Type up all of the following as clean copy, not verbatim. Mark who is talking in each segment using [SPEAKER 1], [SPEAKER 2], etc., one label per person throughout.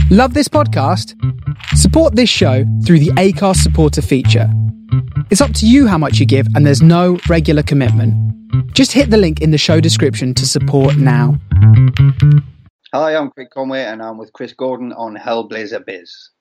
[SPEAKER 1] Love this podcast? Support this show through the Acast supporter feature. It's up to you how much you give, and there's no regular commitment. Just hit the link in the show description to support now.
[SPEAKER 2] Hi, I'm Craig Conway, and I'm with Chris Gordon on Hellblazer Biz.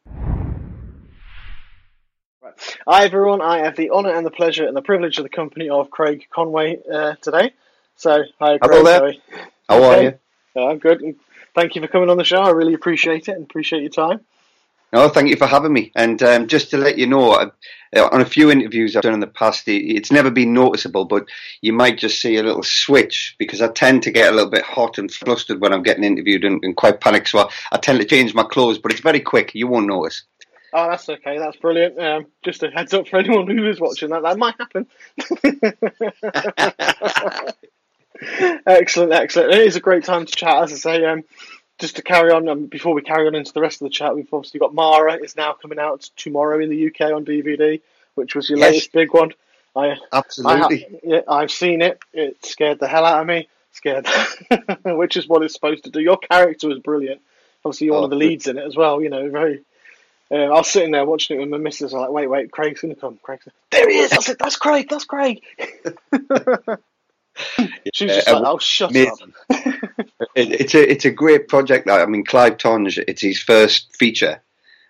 [SPEAKER 3] Right. Hi everyone, I have the honour and the pleasure and the privilege of the company of Craig Conway today. So, hi Craig.
[SPEAKER 2] Hello there. How are you?
[SPEAKER 3] I'm good. And thank you for coming on the show. I really appreciate it and appreciate your time.
[SPEAKER 2] No, thank you for having me. And just to let you know, on a few interviews I've done in the past, it's never been noticeable, but you might just see a little switch because I tend to get a little bit hot and flustered when I'm getting interviewed and quite panicked. So I tend to change my clothes, but it's very quick. You won't notice.
[SPEAKER 3] Oh, that's okay. That's brilliant. Just a heads up for anyone who is watching that might happen. Excellent. It is a great time to chat, as I say. Just to carry on, before we carry on into the rest of the chat, we've obviously got Mara is now coming out tomorrow in the UK on DVD, which was your latest big one.
[SPEAKER 2] Absolutely.
[SPEAKER 3] I've seen it. It scared the hell out of me. Which is what it's supposed to do. Your character was brilliant. Obviously, you're one of the leads in it as well. You know, very. I was sitting there watching it with my missus. I'm like, wait, Craig's going to come. There he is. I said, that's Craig. She was just like, oh, shut up.
[SPEAKER 2] It's a great project. I mean, Clive Tonge, it's his first feature.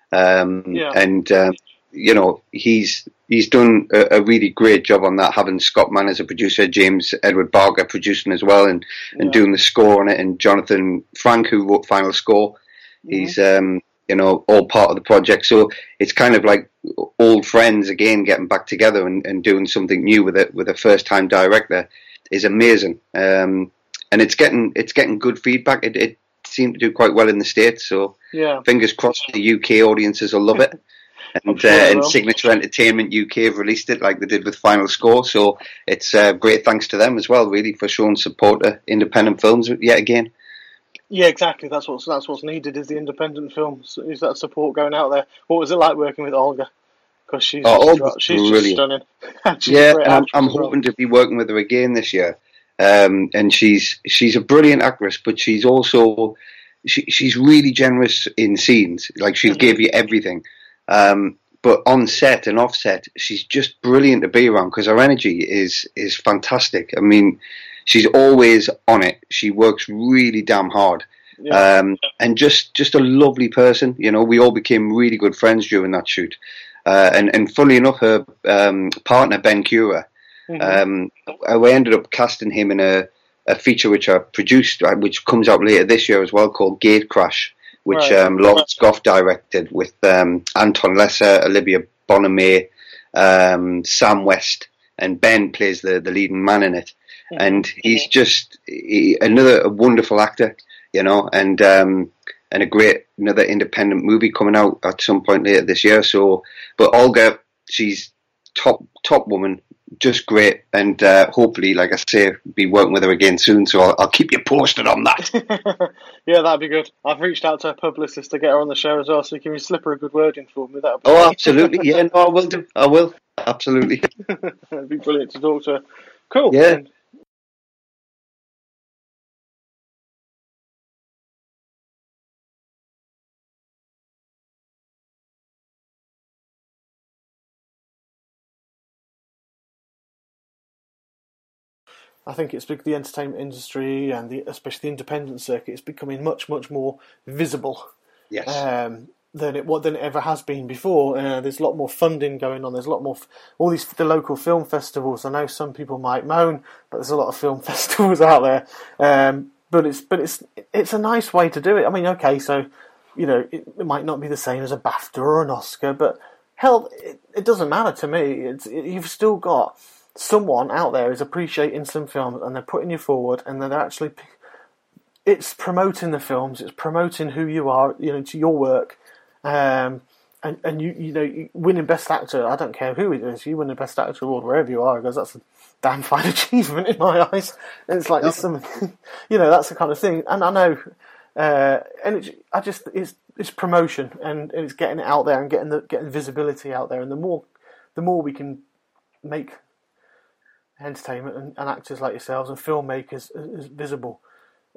[SPEAKER 2] And, you know, he's done a really great job on that, having Scott Mann as a producer, James Edward Barker producing as well, and doing the score on it, and Jonathan Frank, who wrote final score. He's, you know, all part of the project. So it's kind of like old friends again getting back together and doing something new with a first-time director is amazing. And it's getting good feedback. It seemed to do quite well in the States. So fingers crossed the UK audiences will love it. And Signature Entertainment UK have released it like they did with Final Score. So it's great thanks to them as well, really, for showing support to independent films yet again.
[SPEAKER 3] Yeah, exactly. That's what's needed is the independent films. Is that support going out there? What was it like working with Olga? Because she's just stunning.
[SPEAKER 2] I'm hoping to be working with her again this year. And she's a brilliant actress, but she's also she's really generous in scenes. Like she'll give you everything. But on set and off set, she's just brilliant to be around because her energy is fantastic. I mean, she's always on it. She works really damn hard. And just a lovely person. You know, we all became really good friends during that shoot. And funnily enough, her partner, Ben Cura, we ended up casting him in a feature which I produced, which comes out later this year as well, called Gate Crash, which Lawrence Goff directed with Anton Lesser, Olivia Bonham-May, Sam West, and Ben plays the leading man in it. And he's just another wonderful actor, you know, and another independent movie coming out at some point later this year. So, but Olga, she's top woman, just great, and hopefully, like I say, be working with her again soon. So I'll keep you posted on that.
[SPEAKER 3] Yeah, that'd be good. I've reached out to her publicist to get her on the show as well. So can you slip her a good word in for me?
[SPEAKER 2] Absolutely. Yeah, no, I will do. I will absolutely.
[SPEAKER 3] It'd be brilliant to talk to her. Cool.
[SPEAKER 2] Yeah.
[SPEAKER 3] I think it's the entertainment industry and especially the independent circuit is becoming much more visible.
[SPEAKER 2] Yes.
[SPEAKER 3] Than it ever has been before. There's a lot more funding going on. There's a lot more all the local film festivals. I know some people might moan, but there's a lot of film festivals out there. But it's a nice way to do it. I mean, okay, so you know it might not be the same as a BAFTA or an Oscar, but hell, it doesn't matter to me. You've still got someone out there is appreciating some films and they're putting you forward and they're actually it's promoting the films, it's promoting who you are, you know, to your work, and you know, winning Best Actor, I don't care who it is, you win the Best Actor award wherever you are, because that's a damn fine achievement in my eyes. And it's like, it's you know, that's the kind of thing, and I know, and it's promotion, and it's getting it out there and getting visibility out there, and the more we can make entertainment and actors like yourselves and filmmakers is visible,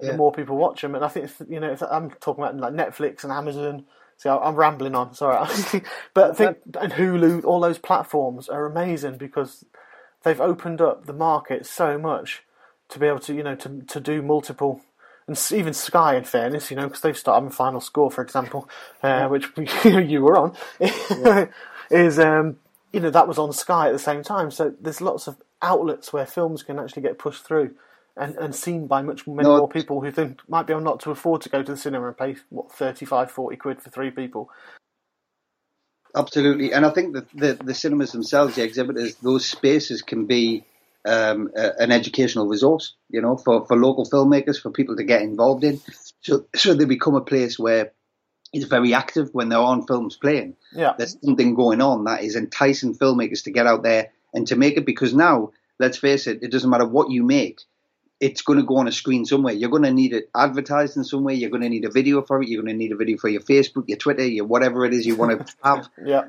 [SPEAKER 3] the more people watch them. And I think, I'm talking about like Netflix and Amazon. See, I'm rambling on, sorry. But I think, and Hulu, all those platforms are amazing because they've opened up the market so much to be able to, to do multiple, and even Sky, in fairness, because they've started Final Score, for example, which you were on, is, that was on Sky at the same time. So there's lots of outlets where films can actually get pushed through and seen by many more people who think might be able not to afford to go to the cinema and pay, 35, 40 quid for 3 people.
[SPEAKER 2] Absolutely. And I think that the cinemas themselves, the exhibitors, those spaces can be an educational resource, for local filmmakers, for people to get involved in. So they become a place where it's very active when there aren't films playing.
[SPEAKER 3] Yeah.
[SPEAKER 2] There's something going on that is enticing filmmakers to get out there and to make it, because now, let's face it, it doesn't matter what you make. It's going to go on a screen somewhere. You're going to need it advertised in some way. You're going to need a video for it. You're going to need a video for your Facebook, your Twitter, your whatever it is you want to have.
[SPEAKER 3] Yeah.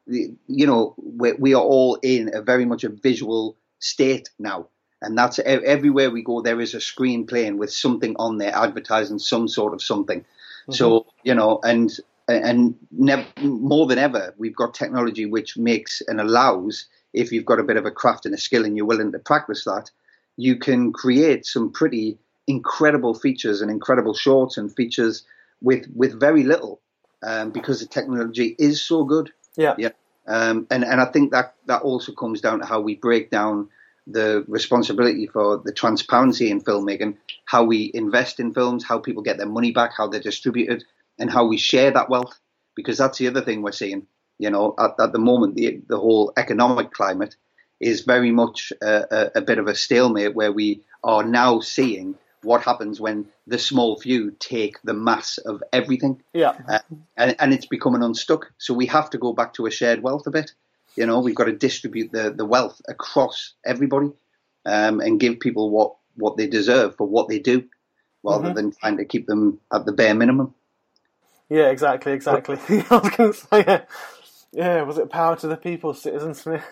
[SPEAKER 2] We are all in a very much a visual state now. And that's everywhere we go, there is a screen playing with something on there advertising some sort of something. Mm-hmm. So, and more than ever, we've got technology which makes and allows, if you've got a bit of a craft and a skill and you're willing to practice that, you can create some pretty incredible features and incredible shorts and features with very little, because the technology is so good.
[SPEAKER 3] Yeah.
[SPEAKER 2] Yeah. And I think that also comes down to how we break down the responsibility for the transparency in filmmaking, how we invest in films, how people get their money back, how they're distributed, and how we share that wealth. Because that's the other thing we're seeing. At the moment, the whole economic climate is very much a bit of a stalemate, where we are now seeing what happens when the small few take the mass of everything.
[SPEAKER 3] Yeah.
[SPEAKER 2] And it's becoming unstuck. So we have to go back to a shared wealth a bit. We've got to distribute the wealth across everybody, and give people what they deserve for what they do, rather than trying to keep them at the bare minimum. Yeah,
[SPEAKER 3] exactly. I was going to say, yeah, was it Power to the People, Citizen Smith?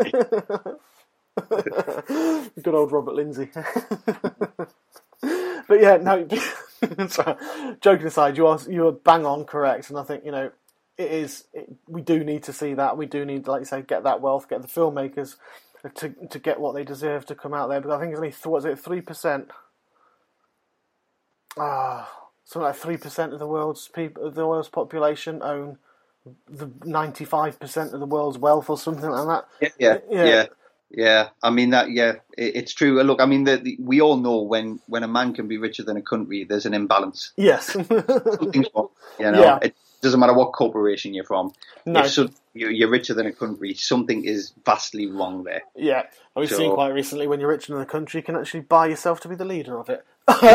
[SPEAKER 3] Good old Robert Lindsay. But yeah, no, sorry, joking aside, you are bang on correct, and I think, we do need to see that. We do need, like you say, get that wealth, get the filmmakers to get what they deserve to come out there. But I think it's only, 3%? Something like 3% of the world's population own the 95% of the world's wealth, or something like
[SPEAKER 2] that. Yeah. I mean it's true. Look, I mean, we all know when a man can be richer than a country, there's an imbalance.
[SPEAKER 3] Yes.
[SPEAKER 2] Something's wrong. It doesn't matter what corporation you're from. No. If you're richer than a country, something is vastly wrong there.
[SPEAKER 3] Yeah. We've seen quite recently, when you're richer than a country, you can actually buy yourself to be the leader of it.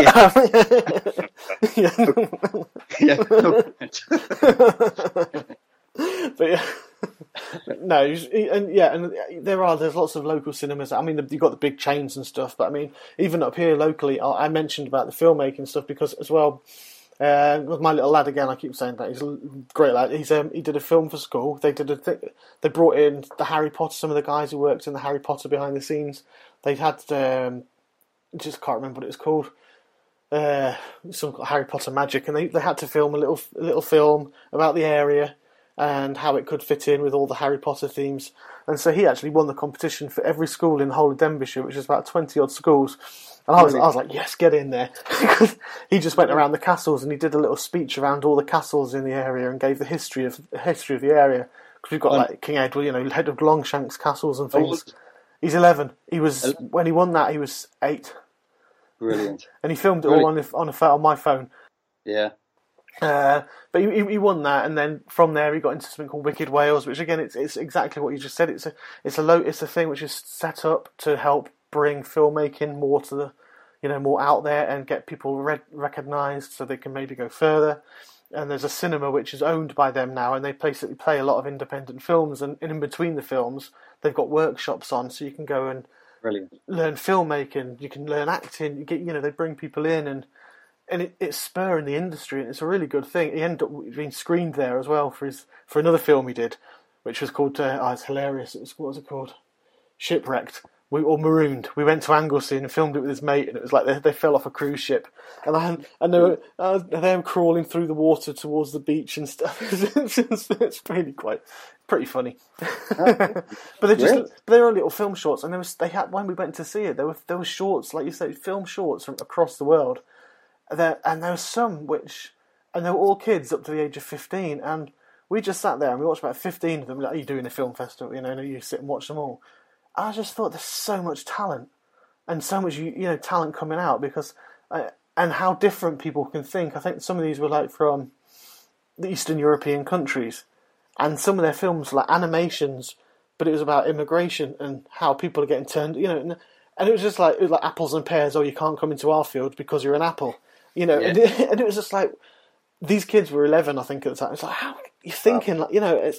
[SPEAKER 3] But yeah, no, and there's lots of local cinemas. I mean, you've got the big chains and stuff, but I mean, even up here locally, I mentioned about the filmmaking stuff because as well, with my little lad again, I keep saying that he's a great lad. He did a film for school. They they brought in the Harry Potter, some of the guys who worked in the Harry Potter behind the scenes. They had just can't remember what it was called. Some Harry Potter magic, and they had to film a little film about the area and how it could fit in with all the Harry Potter themes. And so he actually won the competition for every school in the whole of Denbighshire, which is about 20 odd schools. And I was like, yes, get in there. Because he just went around the castles and he did a little speech around all the castles in the area and gave the history of the area. Because we've got like King Edward, head of Longshanks castles and things. He's 11. When he won that, he was 8.
[SPEAKER 2] Brilliant.
[SPEAKER 3] And he filmed it all on my phone.
[SPEAKER 2] Yeah.
[SPEAKER 3] But he won that, and then from there he got into something called Wicked Wales, which again it's exactly what you just said. It's a thing which is set up to help bring filmmaking more to the more out there and get people recognised so they can maybe go further. And there's a cinema which is owned by them now, and they basically play a lot of independent films, and in between the films they've got workshops on, so you can go and learn filmmaking, you can learn acting, they bring people in and it's spurring the industry, and it's a really good thing. He ended up being screened there as well for another film he did, which was called it's hilarious. What was it called? Shipwrecked, or marooned. We went to Anglesey and filmed it with his mate, and it was like they fell off a cruise ship, and they were crawling through the water towards the beach and stuff. It's really pretty funny. But they were little film shorts, and they had when we went to see it. There were shorts, like you say, film shorts from across the world. And there were some and they were all kids up to the age of 15, and we just sat there and we watched about 15 of them. Like, you do in a film festival, and you sit and watch them all. I just thought there's so much talent and so much talent coming out because and how different people can think. I think some of these were like from the Eastern European countries, and some of their films were like animations, but it was about immigration and how people are getting turned. And it was just like apples and pears. Oh, you can't come into our field because you're an apple. And it was just like these kids were 11, I think, at the time. It's like, how are you thinking? Wow. It's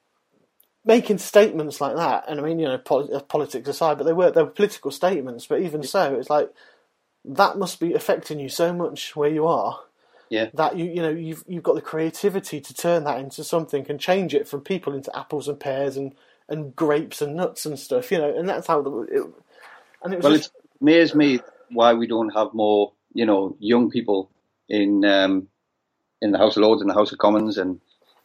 [SPEAKER 3] making statements like that. And I mean, politics aside, but they were political statements. But even so, it's like that must be affecting you so much where you are.
[SPEAKER 2] Yeah.
[SPEAKER 3] That you've got the creativity to turn that into something and change it from people into apples and pears and grapes and nuts and stuff. And that's how And it was
[SPEAKER 2] it amazes me why we don't have more, young people in the House of Lords and the House of Commons, and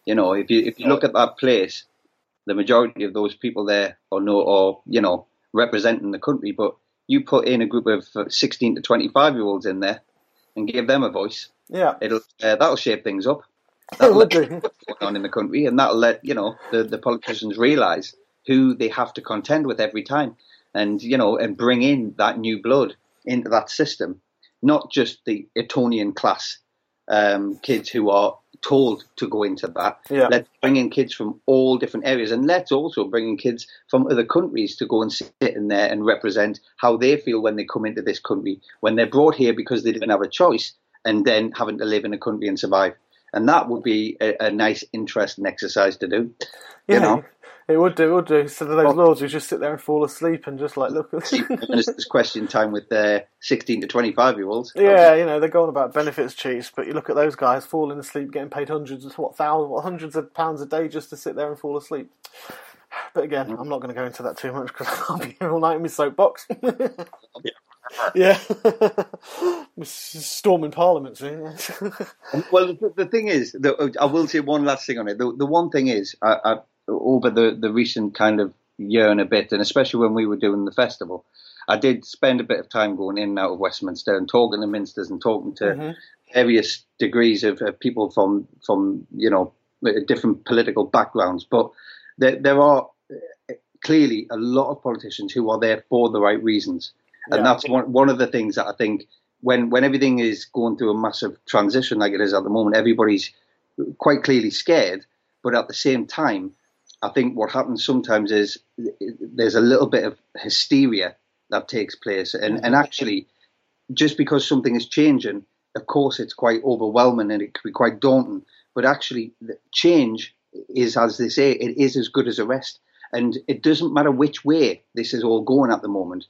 [SPEAKER 2] if you look at that place, the majority of those people there are representing the country. But you put in a group of 16 to 25-year-olds in there and give them a voice.
[SPEAKER 3] Yeah,
[SPEAKER 2] that'll shape things up.
[SPEAKER 3] That'll let
[SPEAKER 2] what's going on in the country, and that'll let the politicians realise who they have to contend with every time. And bring in that new blood into that system, not just the Etonian class kids who are told to go into that.
[SPEAKER 3] Yeah.
[SPEAKER 2] Let's bring in kids from all different areas, and let's also bring in kids from other countries to go and sit in there and represent how they feel when they come into this country, when they're brought here because they didn't have a choice, and then having to live in a country and survive. And that would be a nice, interesting exercise to do.
[SPEAKER 3] Yeah. It would do. So those lords who just sit there and fall asleep and just like look at
[SPEAKER 2] Minister's question time with their 16 to 25-year-olds.
[SPEAKER 3] Yeah, they're going about benefits chiefs, but you look at those guys falling asleep, getting paid hundreds of pounds a day just to sit there and fall asleep. But again, I'm not going to go into that too much because I'll be here all night in my soapbox. Yeah. Storming Parliament soon.
[SPEAKER 2] Well, the thing is, I will say one last thing on it. The one thing is, over the recent kind of year and a bit, and especially when we were doing the festival, I did spend a bit of time going in and out of Westminster and talking to ministers and talking to various degrees of people from different political backgrounds. But there are clearly a lot of politicians who are there for the right reasons. And that's one of the things that I think when everything is going through a massive transition like it is at the moment, everybody's quite clearly scared. But at the same time, I think what happens sometimes is there's a little bit of hysteria that takes place. And actually, just because something is changing, of course, it's quite overwhelming and it can be quite daunting. But actually, change is, as they say, it is as good as a rest. And it doesn't matter which way this is all going at the moment.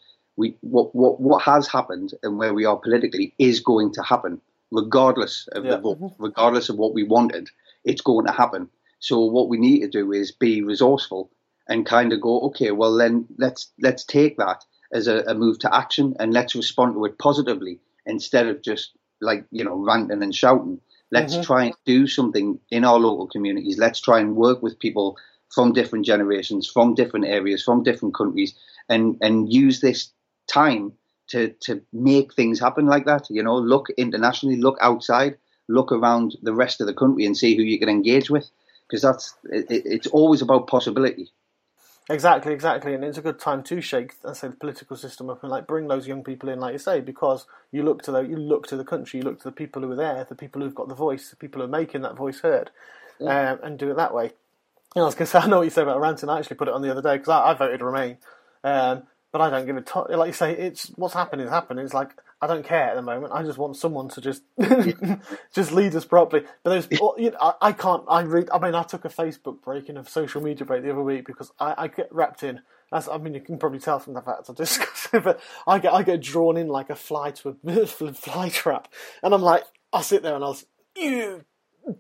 [SPEAKER 2] What has happened and where we are politically is going to happen, regardless of the vote, regardless of what we wanted. It's going to happen. So what we need to do is be resourceful and kind of go, okay, well then let's take that as a move to action and let's respond to it positively instead of just ranting and shouting. Let's try and do something in our local communities. Let's try and work with people from different generations, from different areas, from different countries, and use this time to make things happen like that. Look internationally, look outside, look around the rest of the country and see who you can engage with. Because it's always about possibility.
[SPEAKER 3] Exactly, and it's a good time to shake, the political system up and bring those young people in, like you say, because you look to the country, you look to the people who are there, the people who've got the voice, the people who are making that voice heard, and do it that way. I was going to say, I know what you say about ranting. I actually put it on the other day because I voted Remain, but I don't give a like you say, it's what's happening is happening. It's like I don't care at the moment. I just want someone to just just lead us properly. But there's, I can't. I took a Facebook break and a social media break the other week because I get wrapped in. You can probably tell from the fact I discuss it, but I get drawn in like a fly to a fly trap, and I'm like, I sit there and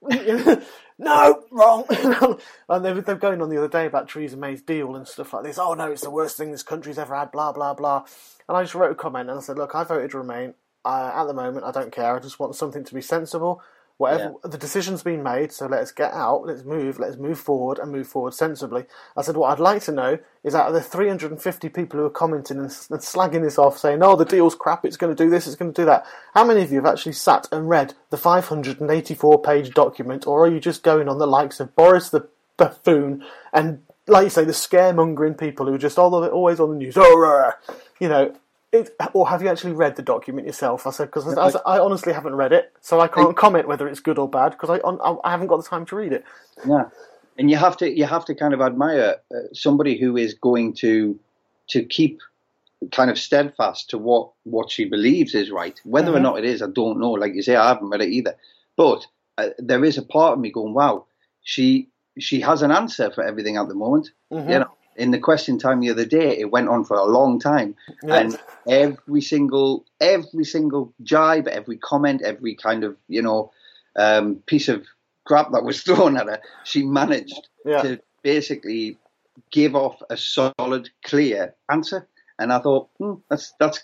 [SPEAKER 3] no, wrong. And they were going on the other day about Theresa May's deal and stuff like this. Oh no, it's the worst thing this country's ever had, blah, blah, blah. And I just wrote a comment and I said, look, I voted Remain. At the moment, I don't care. I just want something to be sensible. Whatever the decision's been made, so let's get out, let's move forward and move forward sensibly. I said, what I'd like to know is out of the 350 people who are commenting and slagging this off, saying, oh, the deal's crap, it's going to do this, it's going to do that, how many of you have actually sat and read the 584-page document, or are you just going on the likes of Boris the buffoon and, like you say, the scaremongering people who are just always on the news, you know, or have you actually read the document yourself? I said, because I honestly haven't read it, so I can't comment whether it's good or bad, because I haven't got the time to read it.
[SPEAKER 2] Yeah, and you have to kind of admire somebody who is going to keep kind of steadfast to what she believes is right. Whether or not it is, I don't know. Like you say, I haven't read it either. But there is a part of me going, wow, she has an answer for everything at the moment. Mm-hmm. You know. In the question time the other day, it went on for a long time, and every single jibe, every comment, every kind of piece of crap that was thrown at her, she managed to basically give off a solid, clear answer. And I thought that's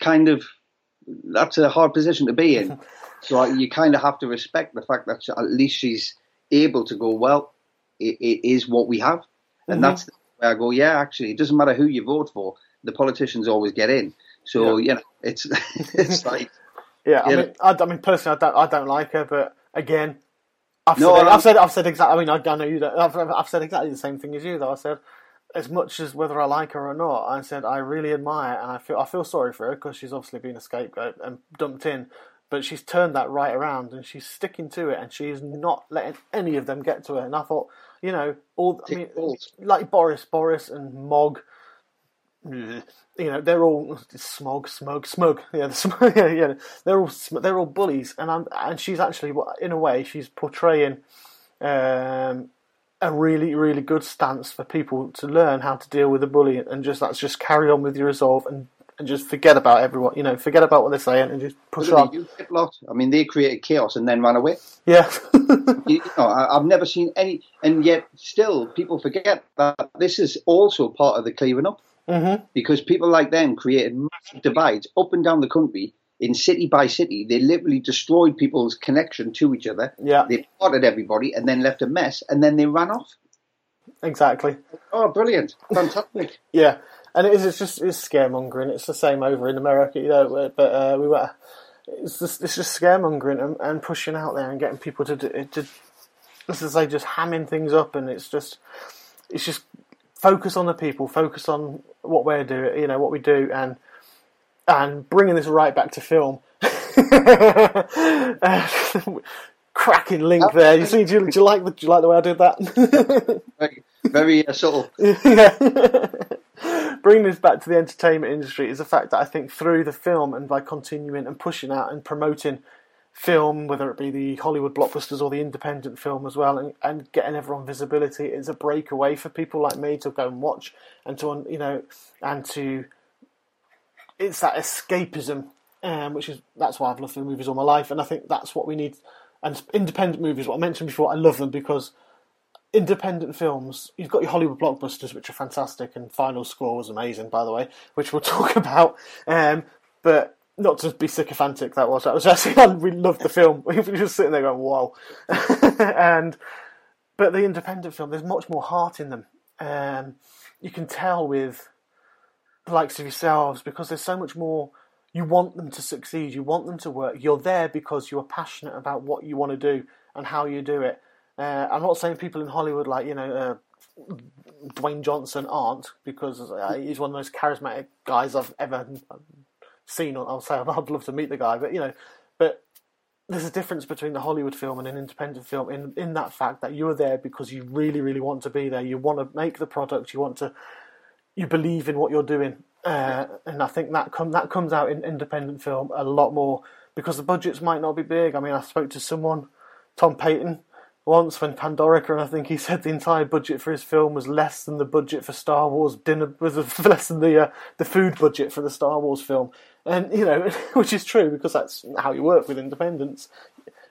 [SPEAKER 2] a hard position to be in. So you kind of have to respect the fact that at least she's able to go, well, it is what we have, and that's. I go, yeah, actually, it doesn't matter who you vote for. The politicians always get in. So, it's it's like...
[SPEAKER 3] Yeah, I mean, personally, I don't like her, but again, I've said exactly... I mean, I know you don't... I've said exactly the same thing as you, though. I said, as much as whether I like her or not, I said, I really admire, and I feel sorry for her, because she's obviously been a scapegoat and dumped in, but she's turned that right around, and she's sticking to it, and she's not letting any of them get to her. And I thought... like Boris and Mog, they're all smug. Yeah, they're all bullies, and she's actually, in a way, she's portraying a really, really good stance for people to learn how to deal with a bully, and that's just carry on with your resolve and just forget about everyone, forget about what they're saying and just push on.
[SPEAKER 2] I mean, they created chaos and then ran away.
[SPEAKER 3] Yeah.
[SPEAKER 2] I've never seen any, and yet still people forget that this is also part of the clearing up. Mm-hmm. Because people like them created massive divides up and down the country, in city by city. They literally destroyed people's connection to each other.
[SPEAKER 3] Yeah.
[SPEAKER 2] They parted everybody and then left a mess, and then they ran off.
[SPEAKER 3] Exactly.
[SPEAKER 2] Oh, brilliant. Fantastic.
[SPEAKER 3] Yeah. And it's just scaremongering. It's the same over in America, but it's just scaremongering and pushing out there and getting people to as I say, just hamming things up, and it's just focus on the people, focus on what we're doing, what we do, and bringing this right back to film. Cracking link there. You see? Do you like the way I did that?
[SPEAKER 2] Very subtle.
[SPEAKER 3] Yeah. Bringing this back to the entertainment industry is the fact that I think through the film, and by continuing and pushing out and promoting film, whether it be the Hollywood blockbusters or the independent film as well, and getting everyone visibility, is a breakaway for people like me to go and watch and to it's that escapism, that's why I've loved film movies all my life, and I think that's what we need. And independent movies, what I mentioned before, I love them because independent films, you've got your Hollywood blockbusters, which are fantastic, and Final Score was amazing, by the way, which we'll talk about. But not to be sycophantic, that was actually, I really loved the film. We were just sitting there going, wow. But the independent film, there's much more heart in them. You can tell with the likes of yourselves, because there's so much more. You want them to succeed, you want them to work. You're there because you're passionate about what you want to do and how you do it. I'm not saying people in Hollywood like, Dwayne Johnson aren't, because he's one of the most charismatic guys I've ever seen. I'll say I'd love to meet the guy, but there's a difference between the Hollywood film and an independent film in that fact that you're there because you really, really want to be there. You want to make the product. You believe in what you're doing. And I think that comes out in independent film a lot more, because the budgets might not be big. I mean, I spoke to someone, Tom Payton, once when Pandorica, and I think he said the entire budget for his film was less than the budget for Star Wars dinner, was less than the food budget for the Star Wars film, and which is true, because that's how you work with independents.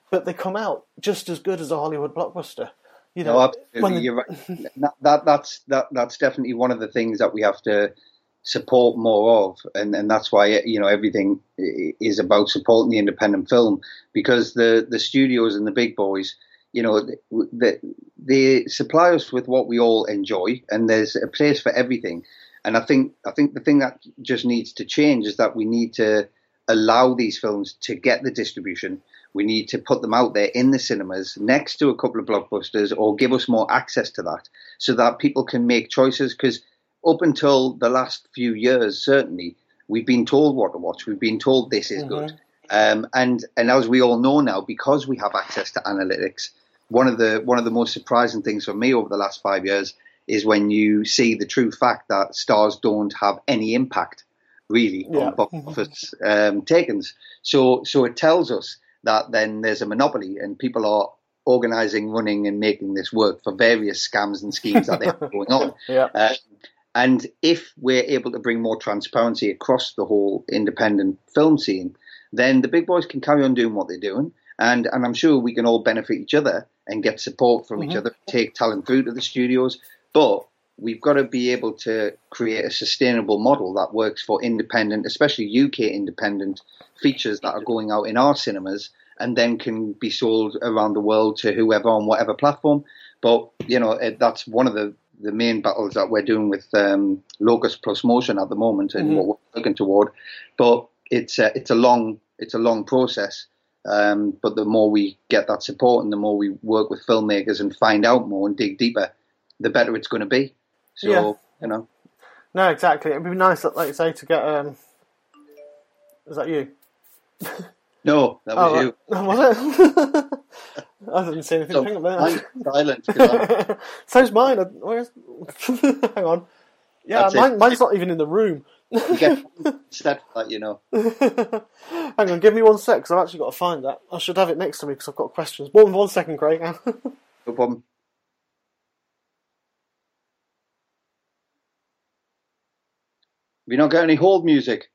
[SPEAKER 3] but they come out just as good as a Hollywood blockbuster. You
[SPEAKER 2] No,
[SPEAKER 3] know,
[SPEAKER 2] absolutely, you're right. That's definitely one of the things that we have to support more of, and that's why, you know, everything is about supporting the independent film, because the studios and the big boys, you know, they supply us with what we all enjoy, and there's a place for everything. And I think the thing that just needs to change is that we need to allow these films to get the distribution. We need to put them out there in the cinemas next to a couple of blockbusters, or give us more access to that, so that people can make choices. Because up until the last few years, certainly, we've been told what to watch. We've been told this is good. And as we all know now, because we have access to analytics, one of the most surprising things for me over the last 5 years is when you see the true fact that stars don't have any impact really on box office takings. So it tells us that then there's a monopoly, and people are organising, running, and making this work for various scams and schemes that they have going on. And if we're able to bring more transparency across the whole independent film scene, then the big boys can carry on doing what they're doing. And I'm sure we can all benefit each other and get support from each other, take talent through to the studios. But we've got to be able to create a sustainable model that works for independent, especially UK independent features that are going out in our cinemas and then can be sold around the world to whoever on whatever platform. But, you know, that's one of the main battles that we're doing with Locust Plus Motion at the moment, and what we're looking toward. But it's a long process. But the more we get that support, and the more we work with filmmakers and find out more and dig deeper, the better it's going to be. So, you know.
[SPEAKER 3] No, exactly. It'd be nice, like you say, to get... is that you?
[SPEAKER 2] No, that was you.
[SPEAKER 3] Was it? I didn't see anything.
[SPEAKER 2] So,
[SPEAKER 3] Hang on a
[SPEAKER 2] I'm silent.
[SPEAKER 3] So's mine. Hang on. Yeah, mine's not even in the room.
[SPEAKER 2] You get set for that, you know.
[SPEAKER 3] Hang on, give me 1 sec, because I've actually got to find that. I should have it next to me, because I've got questions. 1 second, Craig.
[SPEAKER 2] No problem. Have you not got any hold music?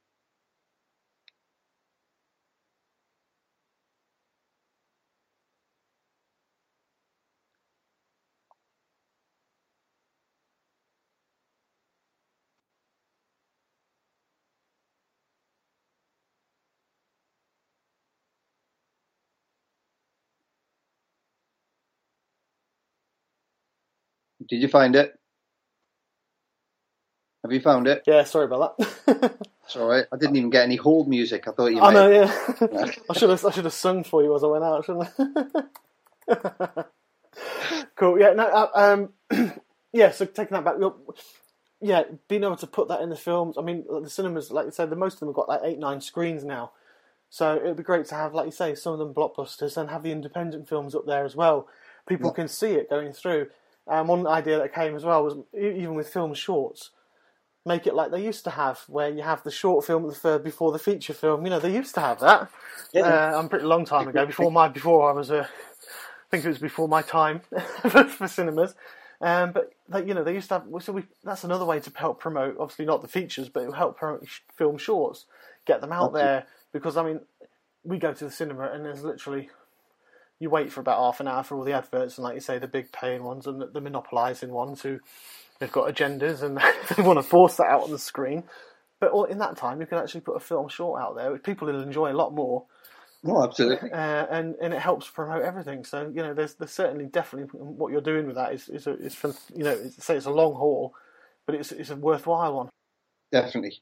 [SPEAKER 2] Did you find it? Have you found it?
[SPEAKER 3] Yeah, sorry about that.
[SPEAKER 2] It's all right. I didn't even get any hold music. I thought you might.
[SPEAKER 3] I know, yeah. I should have sung for you as I went out, shouldn't I? Cool. Yeah. No. Yeah. So taking that back, being able to put that in the films. I mean, the cinemas, like you said, most of them have got like 8-9 screens now. So it would be great to have, like you say, some of them blockbusters, and have the independent films up there as well. People can see it going through. One idea that came as well was, even with film shorts, make it like they used to have, where you have the short film before the feature film. You know, they used to have that. A pretty long time ago, before I was I think it was before my time for cinemas. But like, you know, they used to have. So that's another way to help promote. Obviously, not the features, but it will help promote film shorts. Get them out there, because I mean, we go to the cinema and there's literally. You wait for about half an hour for all the adverts, and like you say, the big paying ones and the monopolising ones who they've got agendas and they want to force that out on the screen. But in that time, you can actually put a film short out there, which people will enjoy a lot more.
[SPEAKER 2] Oh, absolutely.
[SPEAKER 3] And it helps promote everything. So, you know, there's certainly definitely what you're doing with that is you know, say it's a long haul, but it's a worthwhile one.
[SPEAKER 2] Definitely.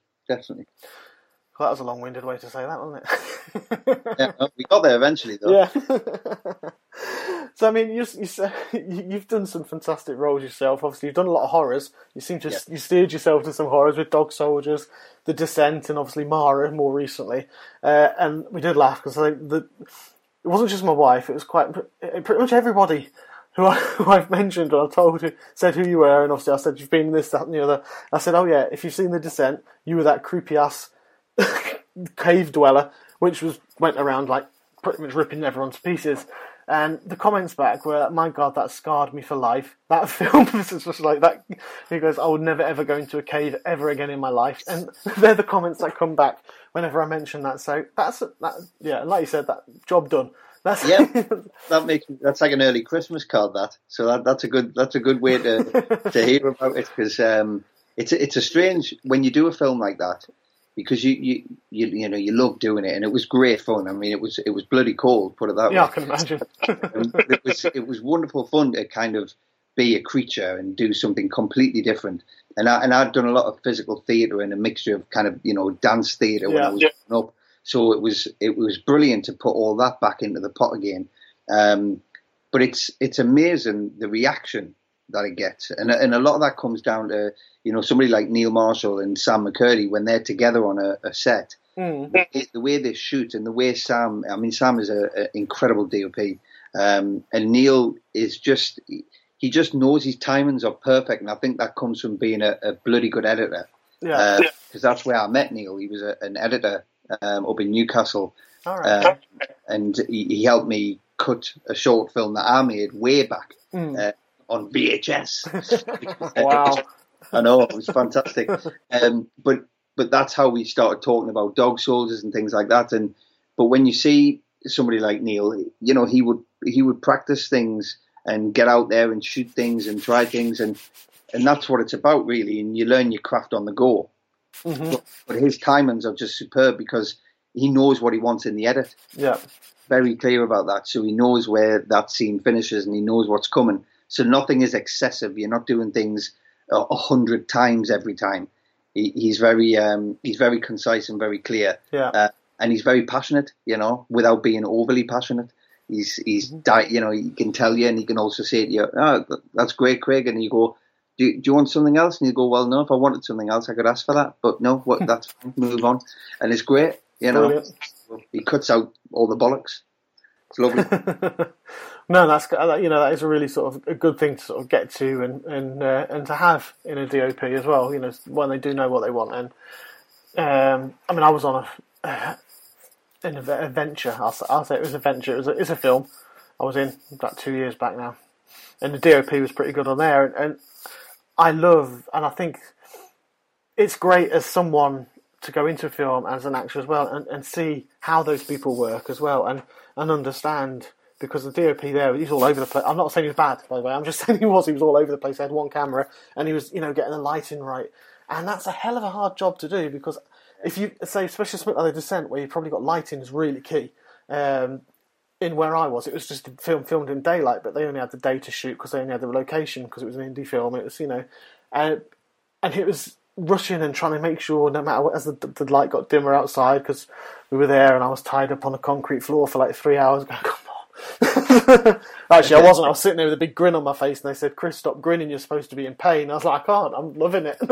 [SPEAKER 3] Well, that was a long-winded way to say that, wasn't it?
[SPEAKER 2] Yeah, we got there eventually, though.
[SPEAKER 3] Yeah. So, I mean, you've done some fantastic roles yourself. Obviously, you've done a lot of horrors. You seem to you steered yourself to some horrors with Dog Soldiers, The Descent, and obviously Mara more recently. And we did laugh because it wasn't just my wife. It was pretty much everybody who I've mentioned or I've told who said who you were. And obviously, I said you've been in this, that, and the other. I said, oh yeah, if you've seen The Descent, you were that creepy ass cave dweller, which went around like pretty much ripping everyone to pieces. And the comments back were, my God, that scarred me for life. That film was just like that. He goes, I would never ever go into a cave ever again in my life. And they're the comments that come back whenever I mention that. So like you said, that job done. That's
[SPEAKER 2] that's like an early Christmas card. That's a good way to hear about it, because it's a strange when you do a film like that, because you love doing it, and it was great fun. I mean, it was bloody cold, put it that way.
[SPEAKER 3] Yeah, I can imagine.
[SPEAKER 2] It was wonderful fun to kind of be a creature and do something completely different. And I'd done a lot of physical theatre and a mixture of kind of dance theatre when I was growing up. So it was brilliant to put all that back into the pot again. But it's amazing the reaction that it gets, and a lot of that comes down to somebody like Neil Marshall and Sam McCurdy when they're together on a set. The way they shoot and the way Sam is an incredible DOP, and Neil is just. He just knows his timings are perfect, and I think that comes from being a bloody good editor.
[SPEAKER 3] Yeah.
[SPEAKER 2] Because that's where I met Neil. He was an editor up in Newcastle,
[SPEAKER 3] All right.
[SPEAKER 2] and he helped me cut a short film that I made way back on VHS.
[SPEAKER 3] Wow.
[SPEAKER 2] I know, it was fantastic. But that's how we started talking about dog soldiers and things like that. But when you see somebody like Neil, he would practice things and get out there and shoot things and try things, and that's what it's about, really. And you learn your craft on the go.
[SPEAKER 3] Mm-hmm.
[SPEAKER 2] But his timings are just superb because he knows what he wants in the edit.
[SPEAKER 3] Yeah,
[SPEAKER 2] very clear about that. So he knows where that scene finishes, and he knows what's coming. So nothing is excessive. You're not doing things 100 times every time. He's very concise and very clear.
[SPEAKER 3] Yeah,
[SPEAKER 2] and he's very passionate. Without being overly passionate. He's he can tell you, and he can also say to you, "Oh, that's great, Craig," and you go, do you want something else? And you go, well, no, if I wanted something else, I could ask for that, but no, that's fine, move on. And it's great,
[SPEAKER 3] Brilliant.
[SPEAKER 2] He cuts out all the bollocks. It's lovely.
[SPEAKER 3] No, that is a really sort of a good thing to sort of get to and to have in a DOP as well. When they do know what they want. And I was on an adventure. I'll say it was an adventure. It's a film I was in about 2 years back now, and the DOP was pretty good on there. And I think it's great as someone to go into a film as an actor as well and see how those people work as well and understand, because the DOP there, he's all over the place. I'm not saying he was bad, by the way. I'm just saying he was all over the place. He had one camera and he was, getting the lighting right. And that's a hell of a hard job to do, because if you say, especially something like The Descent, where you've probably got lighting is really key. In where I was, it was just filmed in daylight, but they only had the day to shoot because they only had the location because it was an indie film. It was, and it was rushing and trying to make sure, no matter what, as the light got dimmer outside, because we were there and I was tied up on a concrete floor for like 3 hours going, come on. Actually, I wasn't. I was sitting there with a big grin on my face, and they said, "Chris, stop grinning. You're supposed to be in pain." I was like, "I can't. I'm loving it."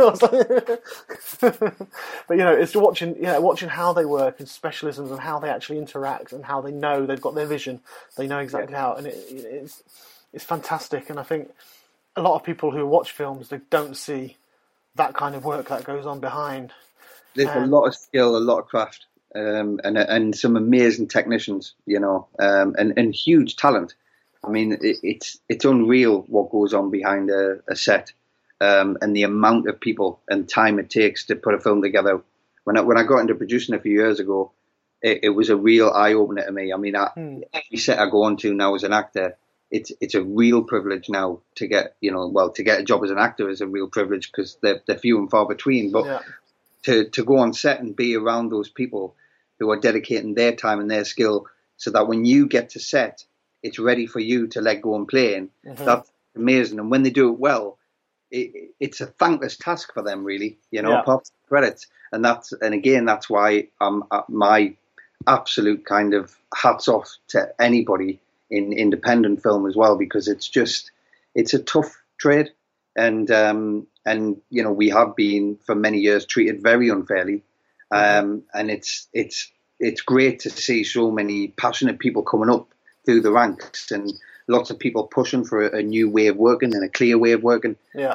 [SPEAKER 3] But it's watching how they work and specialisms and how they actually interact and how they know they've got their vision. They know exactly how, and it's fantastic. And I think a lot of people who watch films, they don't see that kind of work that goes on behind.
[SPEAKER 2] There's a lot of skill, a lot of craft. And some amazing technicians, and huge talent. I mean, it's unreal what goes on behind a set, and the amount of people and time it takes to put a film together. When I got into producing a few years ago, it was a real eye opener to me. I mean, every set I go on to now as an actor, it's a real privilege now to get to get a job as an actor is a real privilege, because they're few and far between. But to go on set and be around those people who are dedicating their time and their skill, so that when you get to set, it's ready for you to let go and play. And that's amazing. And when they do it well, it's a thankless task for them, really. Apart from credits. And that's why my absolute kind of hats off to anybody in independent film as well, because it's a tough trade, and we have been for many years treated very unfairly. And it's great to see so many passionate people coming up through the ranks, and lots of people pushing for a new way of working and a clear way of working.
[SPEAKER 3] Yeah,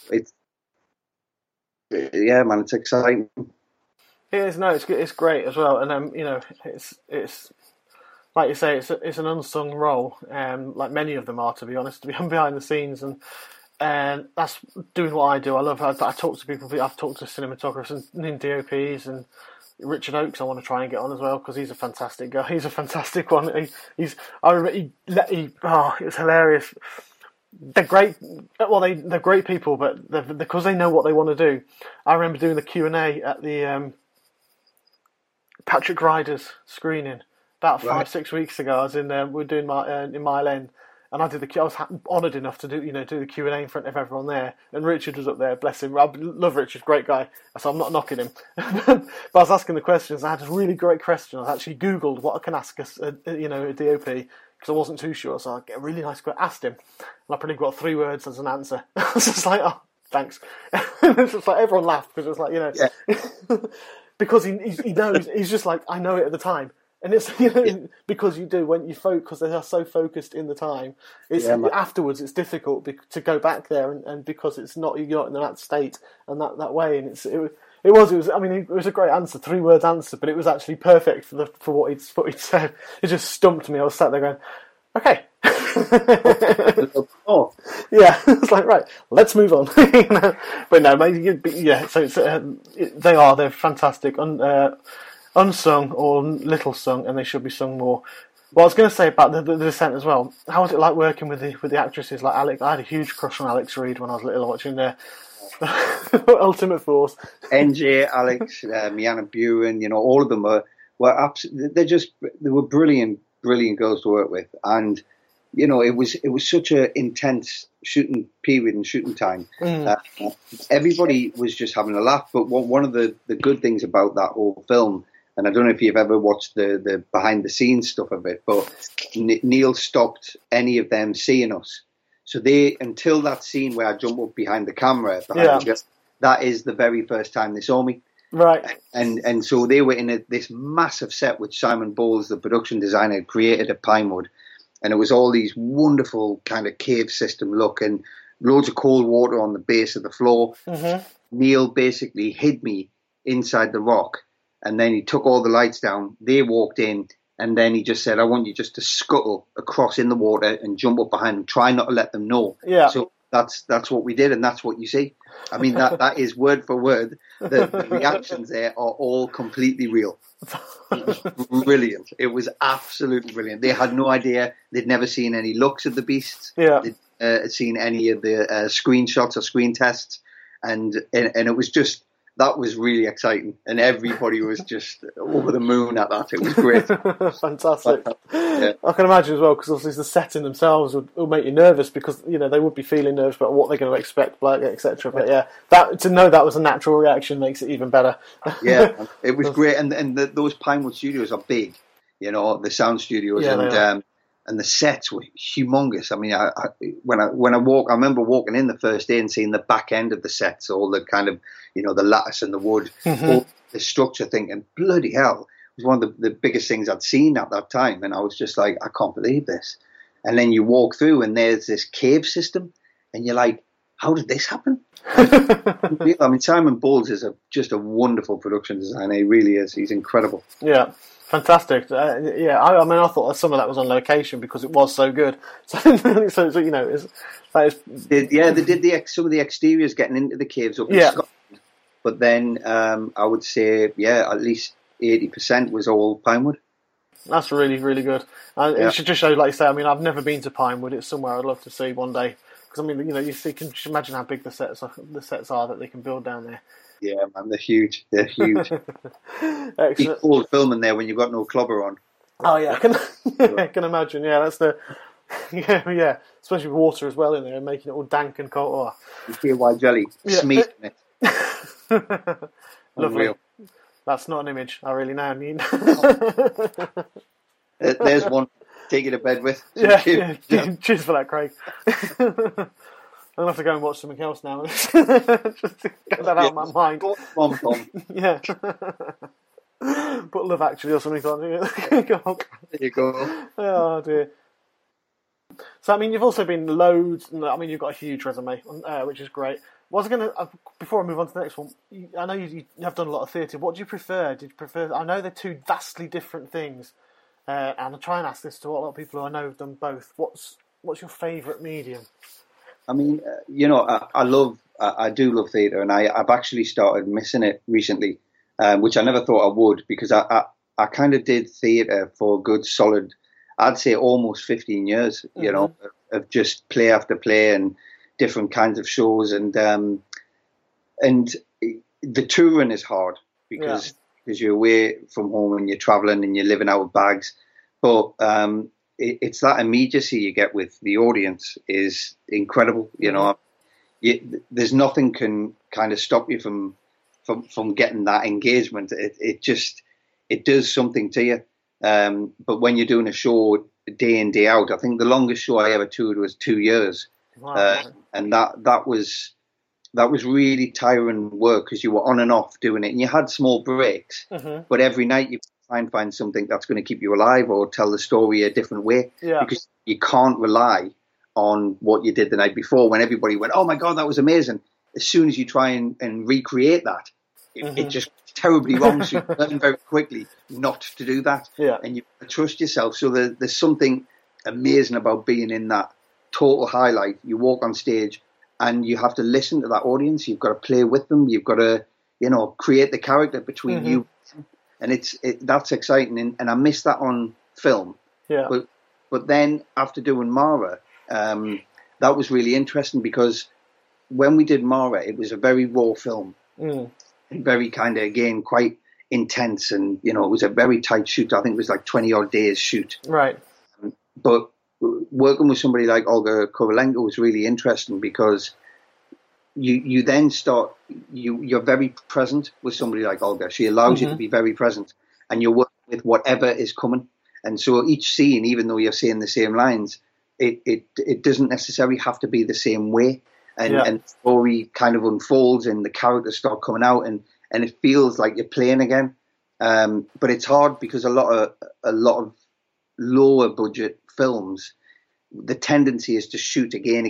[SPEAKER 2] man, it's exciting.
[SPEAKER 3] It is. No, it's great as well, and it's like you say, it's an unsung role, like many of them are, to be honest, to be behind the scenes, and that's doing what I do. I talk to people. I've talked to cinematographers and DOPs and Richard Oakes, I want to try and get on as well because he's a fantastic guy. He's a fantastic one. I remember it was hilarious. They're great. Well, they're great people, but because they know what they want to do. I remember doing the Q&A at the Patrick Ryder's screening about 5-6 weeks ago. I was in there. We were doing in Mile End. And I was honoured enough to do the Q&A in front of everyone there. And Richard was up there, bless him. I love Richard, great guy. So I'm not knocking him. But I was asking the questions. I had a really great question. I actually Googled what I can ask a DOP because I wasn't too sure. So I get a really nice question. Asked him. And I pretty got 3 words as an answer. I was just like, oh, thanks. It's just like everyone laughed because it was like, yeah. Because he knows. He's just like, I know it at the time. And it's because you do when you because they are so focused in the time. It's afterwards it's difficult to go back there and because it's not you're not in that state and that way. And it was. I mean, it was a great answer, 3 words answer, but it was actually perfect for what he'd said. It just stumped me. I was sat there going, okay. Yeah, it's like right. Let's move on. But no, yeah. So they're fantastic. Unsung or little sung, and they should be sung more. Well, I was going to say about the Descent as well. How was it like working with the actresses like Alex? I had a huge crush on Alex Reid when I was little, watching their Ultimate Force.
[SPEAKER 2] NJ, Alex, Mianna Buren, all of them were absolutely. They were brilliant girls to work with, and it was such an intense shooting period and shooting time. Everybody was just having a laugh. But one of the good things about that whole film. And I don't know if you've ever watched the behind the scenes stuff of it, but Neil stopped any of them seeing us. So until that scene where I jump up behind the camera, that is the very first time they saw me.
[SPEAKER 3] Right.
[SPEAKER 2] And so they were in this massive set which Simon Bowles, the production designer, had created at Pinewood. And it was all these wonderful kind of cave system look and loads of cold water on the base of the floor. Mm-hmm. Neil basically hid me inside the rock. And then he took all the lights down. They walked in, and then he just said, "I want you just to scuttle across in the water and jump up behind them. Try not to let them know." Yeah. So that's what we did, and that's what you see. I mean, that is word for word. The reactions there are all completely real. It was brilliant. It was absolutely brilliant. They had no idea. They'd never seen any looks of the beasts.
[SPEAKER 3] Yeah.
[SPEAKER 2] They'd seen any of the screenshots or screen tests, and it was just. That was really exciting, and everybody was just over the moon at that. It was great.
[SPEAKER 3] Fantastic. Yeah. I can imagine as well, because obviously the setting themselves would make you nervous because they would be feeling nervous about what they're going to expect, etc. But to know that was a natural reaction makes it even better.
[SPEAKER 2] Yeah, it was great, and those Pinewood studios are big, the sound studios, and the sets were humongous. I mean, when I remember walking in the first day and seeing the back end of the sets, all the kind of, the lattice and the wood, all the structure, thinking, bloody hell, it was one of the biggest things I'd seen at that time. And I was just like, I can't believe this. And then you walk through and there's this cave system and you're like, how did this happen? I mean, Simon Bowles is just a wonderful production designer. He really is. He's incredible.
[SPEAKER 3] Yeah. Fantastic. I mean, I thought some of that was on location because it was so good. So they did some of the exteriors getting into the caves up in Scotland. But then I would say, at least 80% was all Pinewood. That's really, really good. It should just show, like you say, I mean, I've never been to Pinewood. It's somewhere I'd love to see one day. Because, I mean, you can just imagine how big the sets are that they can build down there.
[SPEAKER 2] Yeah, man, they're huge. Excellent. It's cool filming there when you've got no clobber on.
[SPEAKER 3] Oh yeah, I can imagine. Yeah, that's the especially with water as well in there and making it all dank and cold. Oh.
[SPEAKER 2] You hear white jelly smearing it.
[SPEAKER 3] Lovely. That's not an image I really know.
[SPEAKER 2] There's one. Take it to bed with.
[SPEAKER 3] Cheers for that, Craig. I'm going to have to go and watch something else now. Just to get that out of my mind. Yeah. Put Love Actually or something on.
[SPEAKER 2] There you go.
[SPEAKER 3] Oh, dear. So, I mean, you've also been you've got a huge resume, which is great. Before I move on to the next one, I know you have done a lot of theatre. What do you prefer? I know they're two vastly different things. And I'll try and ask this to a lot of people who I know have done both. What's your favourite medium?
[SPEAKER 2] I mean, I do love theatre, and I've actually started missing it recently. which I never thought I would, because I kind of did theatre for a good solid, I'd say almost 15 years, you know, of just play after play and different kinds of shows. And the touring is hard because you're away from home and you're traveling and you're living out of bags. But it's that immediacy you get with the audience is incredible. You know, there's nothing can kind of stop you from getting that engagement. It does something to you. But when you're doing a show day in, day out, I think the longest show I ever toured was 2 years. Wow. And that was really tiring work because you were on and off doing it, and you had small breaks, but every night you try and find something that's going to keep you alive or tell the story a different way, because you can't rely on what you did the night before when everybody went, oh my God, that was amazing. As soon as you try and recreate that, it just terribly wrong. So you learn very quickly not to do that, and you trust yourself. So there's something amazing about being in that total highlight. You walk on stage and you have to listen to that audience. You've got to play with them. You've got to, you know, create the character between you, and that's exciting. And I miss that on film. Yeah. But then after doing Mara, that was really interesting, because when we did Mara, it was a very raw film, and very kind of, again, quite intense. And, you know, it was a very tight shoot. I think it was like 20 odd days shoot. Right. But working with somebody like Olga Kurylenko was really interesting, because you then start, you're very present with somebody like Olga. She allows you to be very present, and you're working with whatever is coming. And so each scene, even though you're saying the same lines, it doesn't necessarily have to be the same way. And the story kind of unfolds and the characters start coming out, and it feels like you're playing again. But it's hard because a lot of lower budget films, the tendency is to shoot again,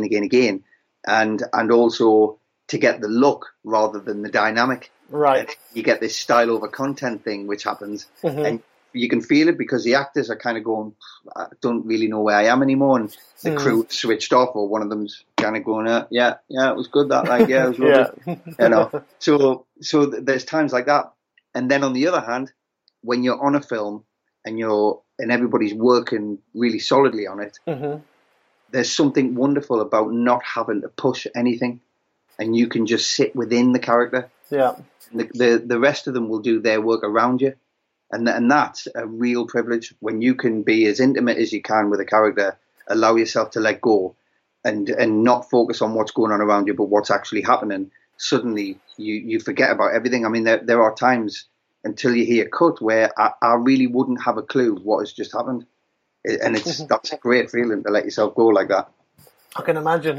[SPEAKER 2] and also to get the look rather than the dynamic. Right. And you get this style over content thing which happens, and you can feel it because the actors are kind of going, I don't really know where I am anymore, and the crew switched off, or one of them's kind of going, yeah, it was good, that, like, yeah, it was lovely. You know, so there's times like that. And then on the other hand, when you're on a film and everybody's working really solidly on it, there's something wonderful about not having to push anything, and you can just sit within the character. Yeah, the rest of them will do their work around you, and that's a real privilege when you can be as intimate as you can with a character, allow yourself to let go, and not focus on what's going on around you, but what's actually happening. Suddenly, you forget about everything. I mean, there are times until you hear cut where I really wouldn't have a clue what has just happened. And that's a great feeling to let yourself go like that.
[SPEAKER 3] I can imagine.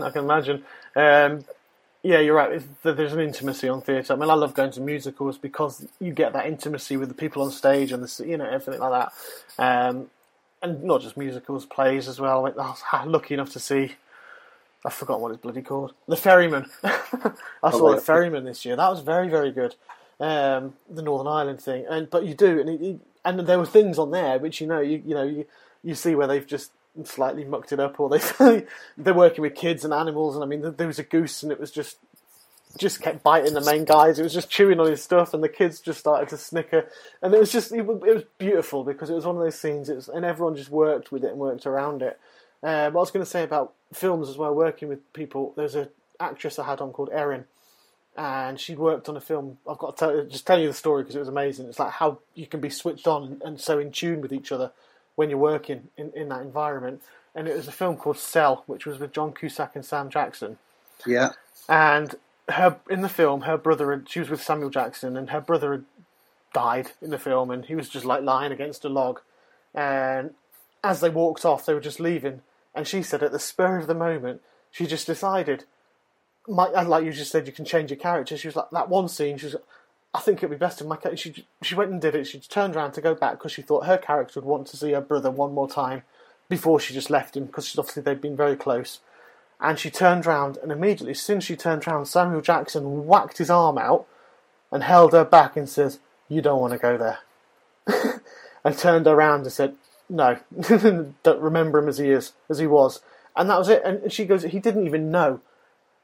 [SPEAKER 3] Yeah, you're right. There's an intimacy on theatre. I mean, I love going to musicals because you get that intimacy with the people on stage and everything like that. And not just musicals, plays as well. I was lucky enough to see, I forgot what it's bloody called, The Ferryman. I saw The Ferryman this year. That was very, very good. The Northern Ireland thing, but you do, and there were things on there which you see where they've just slightly mucked it up, or they're working with kids and animals. And I mean, there was a goose, and it was just kept biting the main guys. It was just chewing on his stuff, and the kids just started to snicker. And it was beautiful because it was one of those scenes. And everyone just worked with it and worked around it. What I was going to say about films as well, working with people. There's an actress I had on called Erin. And she worked on a film. I've got to tell you the story because it was amazing. It's like how you can be switched on and so in tune with each other when you're working in that environment. And it was a film called Cell, which was with John Cusack and Sam Jackson. Yeah. And in the film, she was with Samuel Jackson, and her brother had died in the film, and he was just like lying against a log. And as they walked off, they were just leaving. And she said at the spur of the moment, she just decided, and like you just said, you can change your character. She was like, that one scene, she was like, I think it'd be best if my character... She went and did it. She turned around to go back because she thought her character would want to see her brother one more time before she just left him, because obviously they'd been very close. And she turned around, and immediately, as soon as she turned around, Samuel Jackson whacked his arm out and held her back and says, "You don't want to go there." And turned around and said, "No, don't remember him as he was." And that was it. And she goes, he didn't even know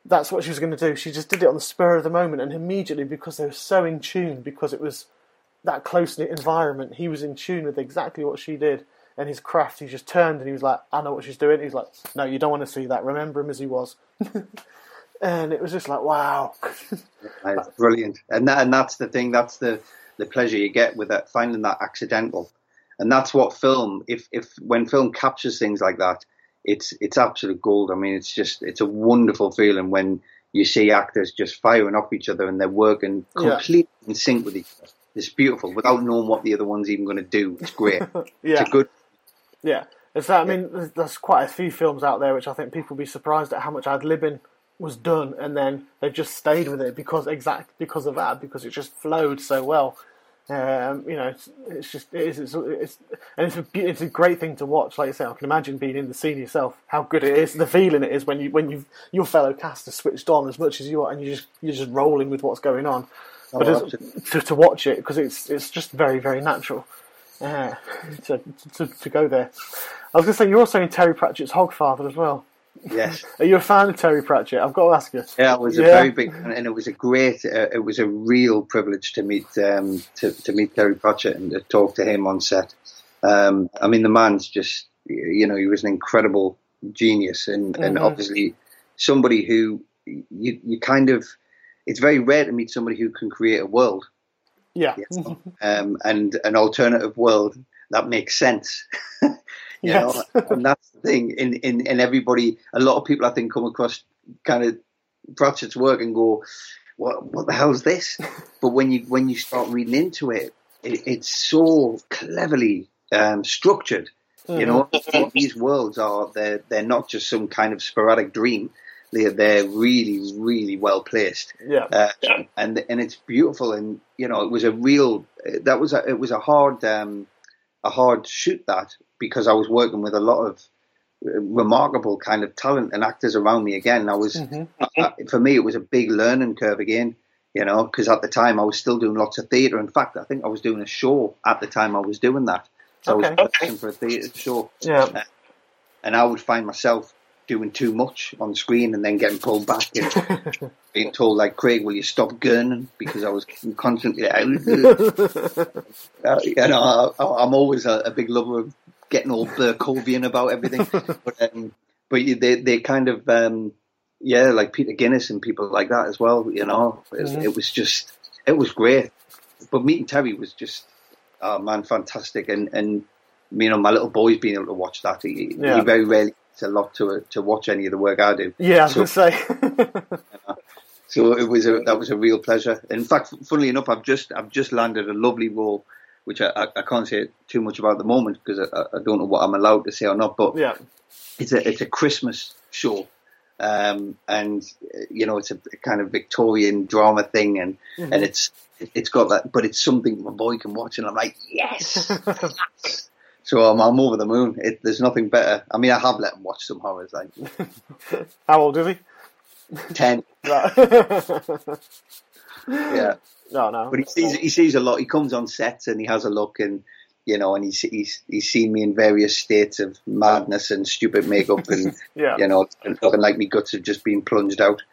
[SPEAKER 3] that's what she was going to do. She just did it on the spur of the moment, and immediately, because they were so in tune, because it was that close-knit environment, he was in tune with exactly what she did and his craft. He just turned and he was like, I know what she's doing. He's like, no, you don't want to see that. Remember him as he was. And it was just like, wow.
[SPEAKER 2] That's brilliant. And that's the thing, that's the pleasure you get with that, finding that accidental. And that's what film, if when film captures things like that, it's absolute gold. I mean, it's a wonderful feeling when you see actors just firing off each other and they're working completely in sync with each other. It's beautiful without knowing what the other one's even going to do. It's great.
[SPEAKER 3] Yeah.
[SPEAKER 2] It's a good.
[SPEAKER 3] Yeah. It's that, I mean, there's quite a few films out there which I think people will be surprised at how much ad-libbing was done, and then they've just stayed with it because of that, because it just flowed so well. It's a great thing to watch. Like you say, I can imagine being in the scene yourself, how good it is, the feeling it is when your fellow cast are switched on as much as you are, and you're just rolling with what's going on. But to watch it, because it's just very, very natural to go there. I was going to say, you're also in Terry Pratchett's Hogfather as well.
[SPEAKER 2] Yes.
[SPEAKER 3] Are you a fan of Terry Pratchett? I've got to ask you.
[SPEAKER 2] Yeah, I was a very big fan, and it was a real privilege to meet Terry Pratchett and to talk to him on set. I mean, the man's just, he was an incredible genius, and obviously somebody who you kind of, it's very rare to meet somebody who can create a world.
[SPEAKER 3] Yeah.
[SPEAKER 2] And an alternative world that makes sense. You know, and that's the thing. In everybody, a lot of people I think come across kind of Pratchett's work and go, "What the hell is this?" But when you start reading into it, it's so cleverly structured. You know, what these worlds are. They're not just some kind of sporadic dream. They're really, really well placed.
[SPEAKER 3] Yeah.
[SPEAKER 2] And it's beautiful. And it was it was a hard shoot, that, because I was working with a lot of remarkable kind of talent and actors around me again. For me, it was a big learning curve again, because at the time I was still doing lots of theatre. In fact, I think I was doing a show at the time I was doing that. So I was working for a theatre show.
[SPEAKER 3] Yeah.
[SPEAKER 2] And I would find myself doing too much on screen and then getting pulled back and being told, like, Craig, will you stop gurning? Because I was constantly I'm always a big lover of getting all Berkovian about everything. But they kind of, like Peter Guinness and people like that as well, it was great. But meeting Terry was just, fantastic. And my little boy's been able to watch that. He very rarely gets a lot to watch any of the work I do.
[SPEAKER 3] Yeah, I was going to say.
[SPEAKER 2] So that was a real pleasure. In fact, funnily enough, I've just landed a lovely role, which I can't say too much about at the moment because I don't know what I'm allowed to say or not. But it's a Christmas show, and it's a kind of Victorian drama thing, and it's got that, but it's something my boy can watch, and I'm like, yes. So I'm over the moon. There's nothing better. I mean, I have let him watch some horrors. Like,
[SPEAKER 3] how old is he?
[SPEAKER 2] 10. Yeah.
[SPEAKER 3] No.
[SPEAKER 2] But he sees a lot. He comes on sets and he has a look, and and he's seen me in various states of madness and stupid makeup, and and looking like me guts have just been plunged out.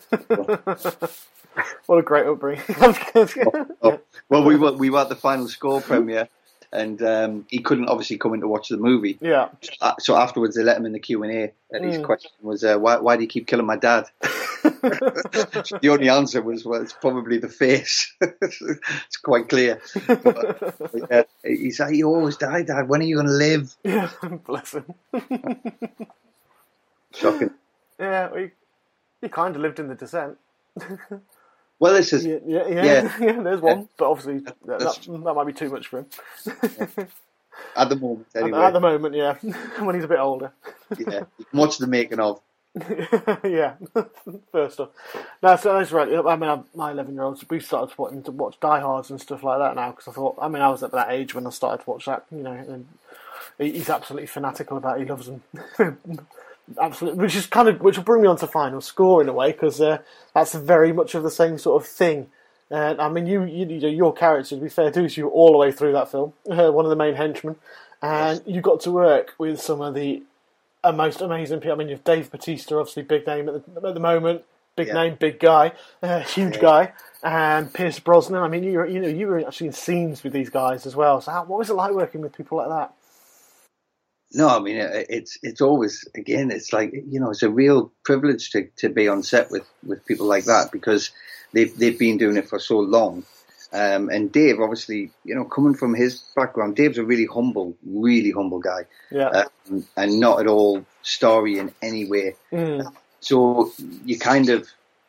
[SPEAKER 3] What a great upbringing.
[SPEAKER 2] Well, we were at the final score premiere. And he couldn't obviously come in to watch the movie.
[SPEAKER 3] Yeah.
[SPEAKER 2] So afterwards, they let him in the Q&A, and his question was, "Why do you keep killing my dad?" The only answer was, "Well, it's probably the face." It's quite clear. But, he said, "You always die, Dad. When are you going to live?"
[SPEAKER 3] Yeah, bless him.
[SPEAKER 2] Shocking.
[SPEAKER 3] Yeah, he kind of lived in The Descent.
[SPEAKER 2] Well, this is
[SPEAKER 3] there's one, but obviously that might be too much for him.
[SPEAKER 2] At the moment, anyway.
[SPEAKER 3] At the moment, yeah. When he's a bit older.
[SPEAKER 2] Yeah, watch the making of.
[SPEAKER 3] Yeah, first off. No, so that's right. I mean, my 11-year-olds, we started to watch Die Hards and stuff like that now, because I thought, I mean, I was at that age when I started to watch that, and he's absolutely fanatical about it. He loves them. Absolutely, which will bring me on to final score in a way, because that's very much of the same sort of thing. I mean, your character, to be fair, to you all the way through that film, one of the main henchmen, and you got to work with some of the most amazing people. I mean, you've Dave Bautista, obviously big name at the moment. big name, big guy, huge guy, and Pierce Brosnan. I mean, you were actually in scenes with these guys as well. So what was it like working with people like that?
[SPEAKER 2] No, I mean, it's always, again, it's like, it's a real privilege to be on set with people like that, because they've been doing it for so long. And Dave, obviously, coming from his background, Dave's a really humble guy.
[SPEAKER 3] Yeah.
[SPEAKER 2] And not at all starry in any way. So you kind of,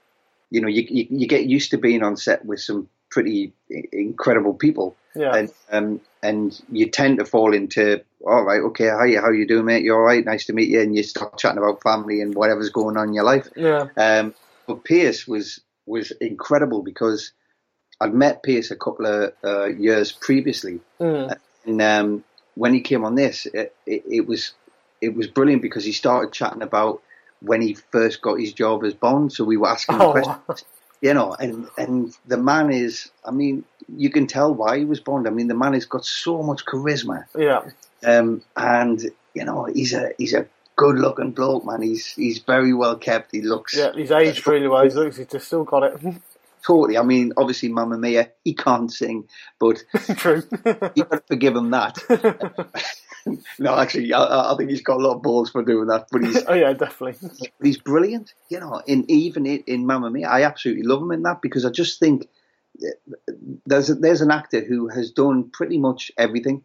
[SPEAKER 2] you get used to being on set with some pretty incredible people.
[SPEAKER 3] Yeah.
[SPEAKER 2] And you tend to fall into, all right, okay, how you doing, mate? You all right? Nice to meet you. And you start chatting about family and whatever's going on in your life.
[SPEAKER 3] Yeah.
[SPEAKER 2] But Pierce was incredible, because I'd met Pierce a couple of years previously, and when he came on this, it was brilliant, because he started chatting about when he first got his job as Bond. So we were asking him questions, and the man is, I mean, you can tell why he was Bond. I mean, the man has got so much charisma.
[SPEAKER 3] Yeah.
[SPEAKER 2] And he's a good looking bloke, man. He's very well kept. He looks.
[SPEAKER 3] Yeah, he's aged really well. He's just still got it.
[SPEAKER 2] Totally. I mean, obviously, Mamma Mia, he can't sing, but
[SPEAKER 3] true.
[SPEAKER 2] You got to forgive him that. No, actually, I think he's got a lot of balls for doing that. But he's,
[SPEAKER 3] oh yeah, definitely.
[SPEAKER 2] He's brilliant. Even in Mamma Mia, I absolutely love him in that, because I just think there's an actor who has done pretty much everything,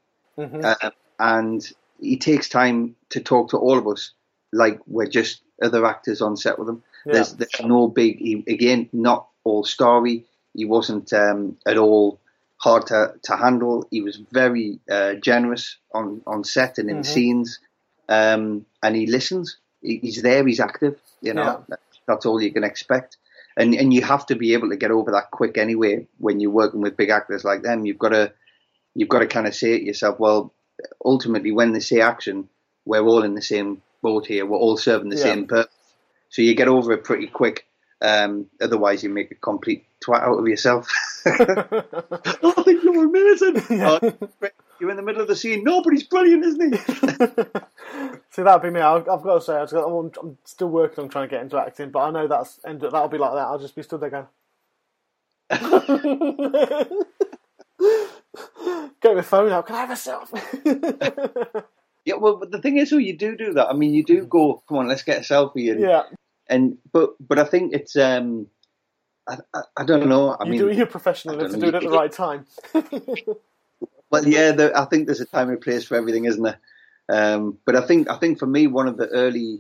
[SPEAKER 2] and he takes time to talk to all of us like we're just other actors on set with him. Yeah. There's no big, again, not all starry. He wasn't at all hard to handle. He was very generous on set and in scenes, and he listens. He's there. He's active. That's all you can expect. And you have to be able to get over that quick anyway when you're working with big actors like them. You've got to kind of say to yourself, well, ultimately, when they say action, we're all in the same boat here. We're all serving the same purpose. So you get over it pretty quick. Otherwise, you make a complete twat out of yourself. I think you're amazing. You're in the middle of the scene. Nobody's brilliant, isn't he?
[SPEAKER 3] See, that'd be me. I've got to say, I'm still working on trying to get into acting, but I know that'll be like that. I'll just be stood there going, get my phone out. Can I have a selfie?
[SPEAKER 2] Yeah, well, but the thing is, you do that. I mean, you do go, come on, let's get a selfie. But I think it's I don't know.
[SPEAKER 3] You're professional enough to do it at the right time.
[SPEAKER 2] Well, yeah, I think there's a time and place for everything, isn't there? But I think for me, one of the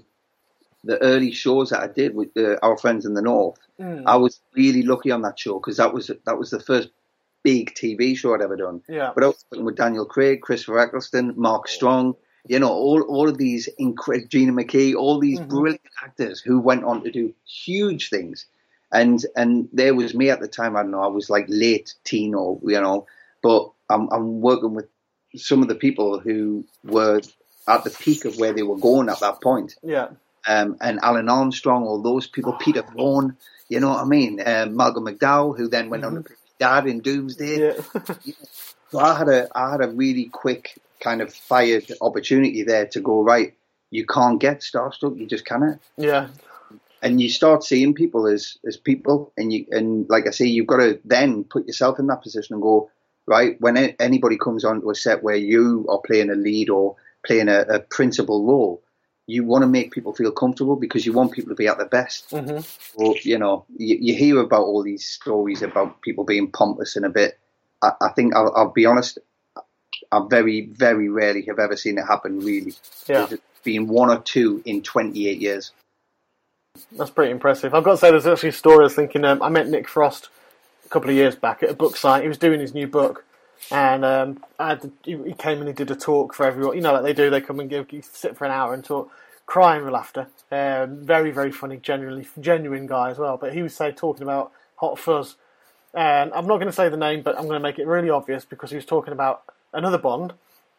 [SPEAKER 2] early shows that I did with Our Friends in the North, I was really lucky on that show, because that was the first big TV show I'd ever done.
[SPEAKER 3] Yeah.
[SPEAKER 2] But I was working with Daniel Craig, Christopher Eccleston, Mark Strong. All of these incredible, Gina McKee, all these brilliant actors who went on to do huge things. And there was me at the time, I don't know, I was like late teen but I'm working with some of the people who were at the peak of where they were going at that point.
[SPEAKER 3] Yeah.
[SPEAKER 2] And Alan Armstrong, all those people, Peter Vaughan, you know what I mean? Malcolm McDowell, who then went on to play Dad in Doomsday.
[SPEAKER 3] Yeah.
[SPEAKER 2] So I had a really quick kind of fired opportunity there to go, right, you can't get starstruck, you just cannot.
[SPEAKER 3] Yeah.
[SPEAKER 2] And you start seeing people as people, and like I say, you've got to then put yourself in that position and go, right, when anybody comes onto a set where you are playing a lead or playing a principal role, you want to make people feel comfortable, because you want people to be at their best. Or, you hear about all these stories about people being pompous and a bit. I think I'll be honest, I very, very rarely have ever seen it happen, really.
[SPEAKER 3] Yeah.
[SPEAKER 2] There's been one or two in 28 years. That's
[SPEAKER 3] pretty impressive. I've got to say, there's actually a story I was thinking, I met Nick Frost a couple of years back at a book sign. He was doing his new book, and he came and he did a talk for everyone. Like they do, they come and sit for an hour and talk, crying with laughter. Very, very funny, genuine guy as well. But he was talking about Hot Fuzz. And I'm not going to say the name, but I'm going to make it really obvious, because he was talking about another Bond,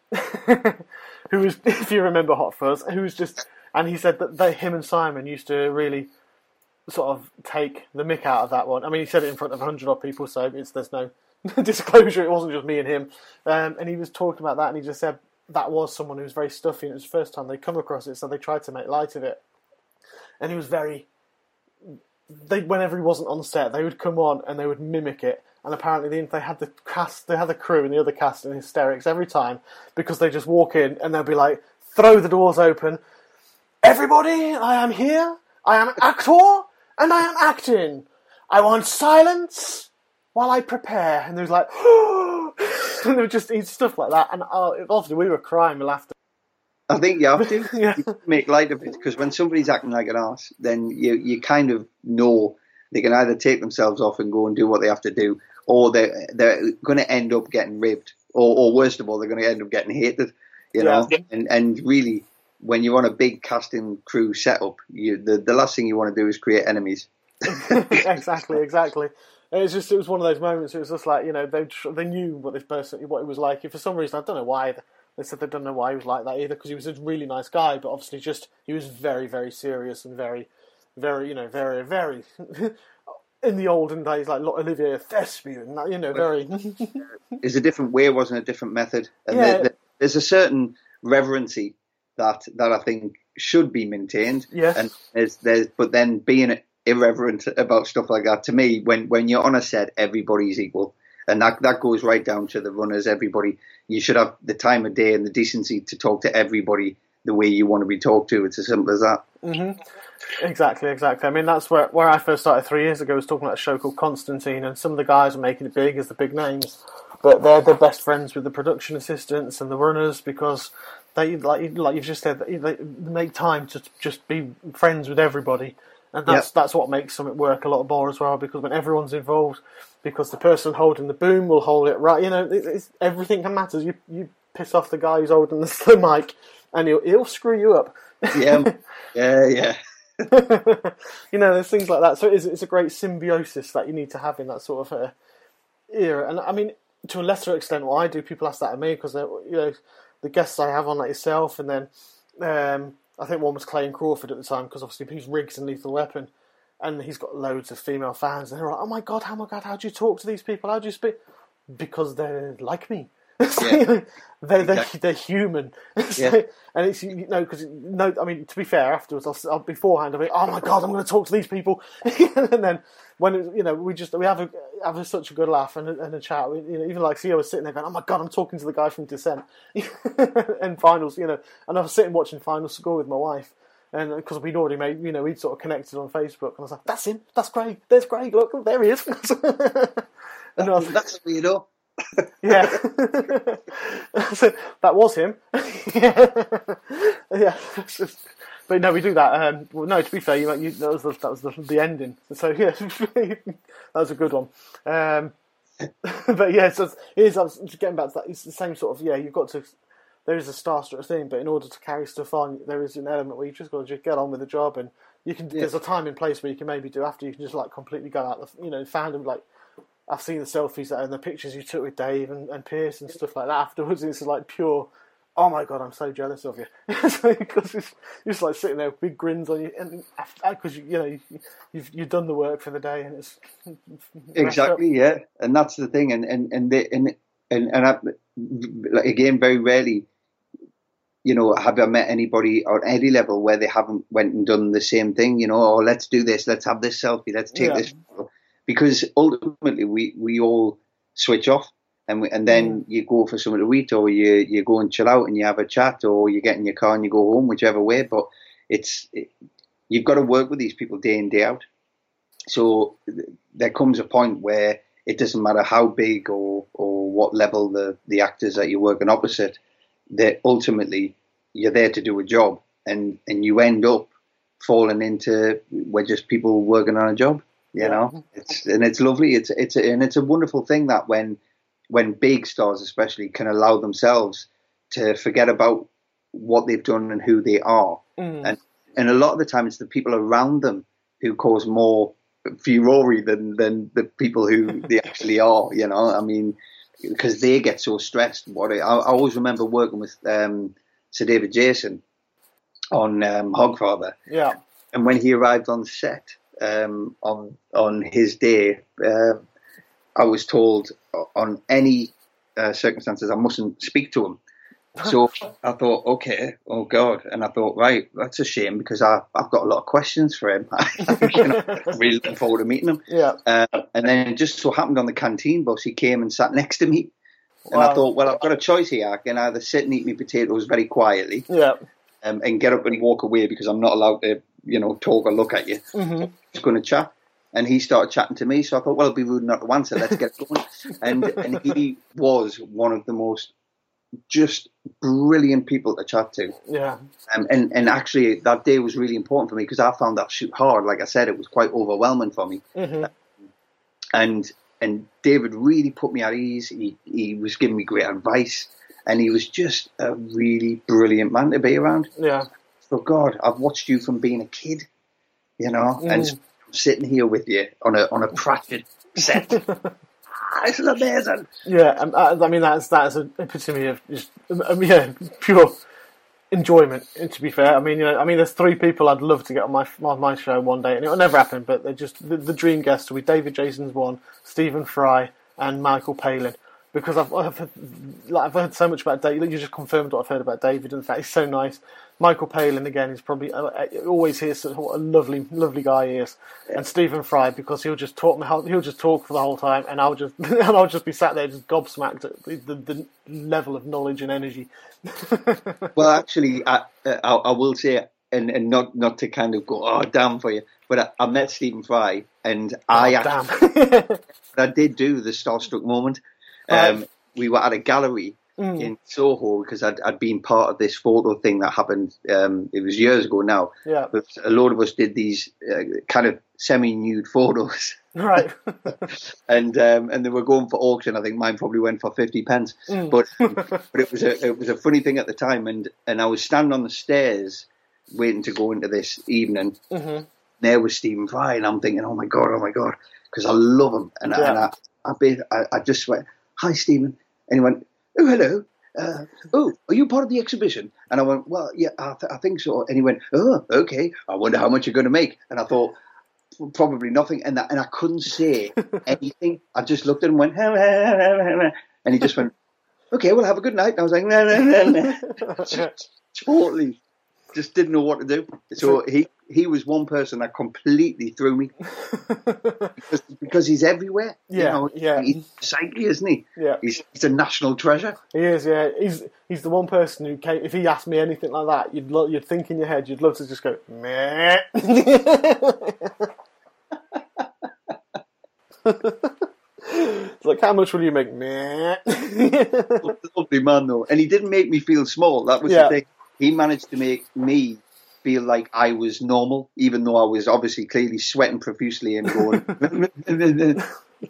[SPEAKER 3] who was, if you remember Hot Fuzz, who was just, and he said that him and Simon used to really sort of take the mick out of that one. I mean, he said it in front of 100 odd people, so there's no disclosure. It wasn't just me and him. And he was talking about that, and he just said that was someone who was very stuffy, and it was the first time they'd come across it, so they tried to make light of it. And he was very whenever he wasn't on set, they would come on and they would mimic it. And apparently they had the crew and the other cast in hysterics every time, because they just walk in and they'll be like, throw the doors open. Everybody, I am here. I am an actor and I am acting. I want silence while I prepare. And they was like, and they would just eat stuff like that. And obviously we were crying with laughter.
[SPEAKER 2] I think you have to.
[SPEAKER 3] Yeah.
[SPEAKER 2] You make light of it, because when somebody's acting like an arse, then you kind of know they can either take themselves off and go and do what they have to do, or they're going to end up getting ribbed, or worst of all, they're going to end up getting hated. You know, and really, when you're on a big casting crew setup, the last thing you want to do is create enemies.
[SPEAKER 3] Exactly. It was one of those moments. It was just like, they knew what this person, what he was like. If for some reason, I don't know why, they said they don't know why he was like that either, because he was a really nice guy, but obviously he was very, very serious and very, very, very, very in the olden days, like Olivier Thespian, very.
[SPEAKER 2] It's a different way, wasn't a different method, and there's a certain reverency that I think should be maintained.
[SPEAKER 3] Yes.
[SPEAKER 2] And but then being irreverent about stuff like that, to me, when you're on a set, everybody's equal. And that goes right down to the runners, everybody. You should have the time of day and the decency to talk to everybody the way you want to be talked to. It's as simple as that.
[SPEAKER 3] Mm-hmm. Exactly. I mean, that's where I first started 3 years ago. I was talking about a show called Constantine, and some of the guys are making it big as the big names. But they're best friends with the production assistants and the runners, because they, like you've just said, they make time to just be friends with everybody. And that's what makes something work a lot more as well, because when everyone's involved, because the person holding the boom will hold it right. It's everything that matters. You piss off the guy who's holding the mic, and he'll screw you up.
[SPEAKER 2] Yeah.
[SPEAKER 3] There's things like that. So it's a great symbiosis that you need to have in that sort of era. And I mean, to a lesser extent, what I do, people ask that of me, because the guests I have on, like yourself, and then I think one was Clayton Crawford at the time, because obviously he's Riggs in Lethal Weapon, and he's got loads of female fans, and they're like, oh my god, how do you talk to these people? How do you speak? Because they're like me. They're human. And it's because I mean, to be fair, afterwards I'll beforehand I'll be, oh my god, I'm going to talk to these people, and then when we have such a good laugh and a chat. Even like Theo was sitting there going, oh my god, I'm talking to the guy from Descent, and Finals, and I was sitting watching Final Score with my wife. And because we'd already made, we'd sort of connected on Facebook, and I was like, "That's him. That's Craig. There's Craig. Look, there he is." And
[SPEAKER 2] that's weirdo.
[SPEAKER 3] Yeah, that was him. Yeah, but no, we do that. No, to be fair, that was the ending. So yeah, that was a good one. But yeah, so getting back to that. It's the same sort of you've got to. There is a starstruck thing, but in order to carry stuff on, there is an element where you just got to get on with the job, and you can. Yeah. There's a time and place where you can maybe do after. You can just like completely go out. Fandom, like I've seen the selfies and the pictures you took with Dave and Pierce and stuff like that. Afterwards, it's like pure. Oh my god, I'm so jealous of you, because you're just like sitting there with big grins on you, and because you've done the work for the day, and it's
[SPEAKER 2] exactly and that's the thing, and I, again, very rarely. Have I met anybody on any level where they haven't went and done the same thing? Let's do this. Let's have this selfie. Let's take this. Because ultimately, we all switch off, and then you go for something to eat, or you go and chill out and you have a chat, or you get in your car and you go home, whichever way. But you've got to work with these people day in, day out. So there comes a point where it doesn't matter how big or what level the actors that you're working opposite. That ultimately you're there to do a job, and you end up falling into we're just people working on a job, it's lovely. It's a wonderful thing that when big stars especially can allow themselves to forget about what they've done and who they are, and a lot of the time it's the people around them who cause more furore than the people who they actually are. I mean. Because they get so stressed. I always remember working with Sir David Jason on Hogfather.
[SPEAKER 3] Yeah.
[SPEAKER 2] And when he arrived on set on his day, I was told on any circumstances I mustn't speak to him So I thought, okay, oh God. And I thought, right, that's a shame because I've got a lot of questions for him. I'm really looking forward to meeting him.
[SPEAKER 3] Yeah.
[SPEAKER 2] And then it just so happened on the canteen bus, he came and sat next to me. And I thought, well, I've got a choice here. I can either sit and eat my potatoes very quietly and get up and walk away because I'm not allowed to, talk or look at you. Mm-hmm. I'm just going to chat. And he started chatting to me. So I thought, well, it'll be rude not to answer. Let's get going. And he was one of the most just brilliant people to chat to.
[SPEAKER 3] Yeah.
[SPEAKER 2] And actually, that day was really important for me because I found that shoot hard. Like I said, it was quite overwhelming for me. Mm-hmm. And David really put me at ease. He was giving me great advice. And he was just a really brilliant man to be around.
[SPEAKER 3] Yeah.
[SPEAKER 2] So, God, I've watched you from being a kid, and I'm sitting here with you on a Pratchett set. This is amazing.
[SPEAKER 3] Yeah, I mean that's an epitome of just pure enjoyment. And to be fair, I mean there's three people I'd love to get on my show one day, and it'll never happen. But they're just the dream guests will be David Jason's one, Stephen Fry, and Michael Palin. Because I've heard so much about David. You just confirmed what I've heard about David, and the fact he's so nice. Michael Palin again is probably always hears what a lovely guy he is, and Stephen Fry because he'll just talk for the whole time, and I'll just be sat there just gobsmacked at the level of knowledge and energy.
[SPEAKER 2] Well, actually, I will say, and not to kind of go damn for you, but I met Stephen Fry, and I did do the starstruck moment. We were at a gallery in Soho because I'd been part of this photo thing that happened. It was years ago now.
[SPEAKER 3] Yeah. But
[SPEAKER 2] a load of us did these kind of semi-nude photos.
[SPEAKER 3] Right.
[SPEAKER 2] and they were going for auction. I think mine probably went for 50 pence. But it was a funny thing at the time. And I was standing on the stairs waiting to go into this evening. Mm-hmm. There was Stephen Fry, and I'm thinking, oh my God, because I love him. And I just went, hi, Stephen. And he went, oh, hello. Are you part of the exhibition? And I went, well, yeah, I think so. And he went, oh, okay. I wonder how much you're going to make. And I thought, probably nothing. And I couldn't say anything. I just looked at him and went, and he just went, okay, well, have a good night. And I was like, totally just didn't know what to do. So he was one person that completely threw me because he's everywhere.
[SPEAKER 3] Yeah,
[SPEAKER 2] He's psyche, isn't he?
[SPEAKER 3] Yeah,
[SPEAKER 2] he's a national treasure.
[SPEAKER 3] He is. Yeah, he's the one person who came. If he asked me anything like that, you'd think in your head, you'd love to just go meh. It's like, how much will you make? Meh.
[SPEAKER 2] Lovely man though, and he didn't make me feel small. That was the thing. He managed to make me feel like I was normal, even though I was obviously clearly sweating profusely and going.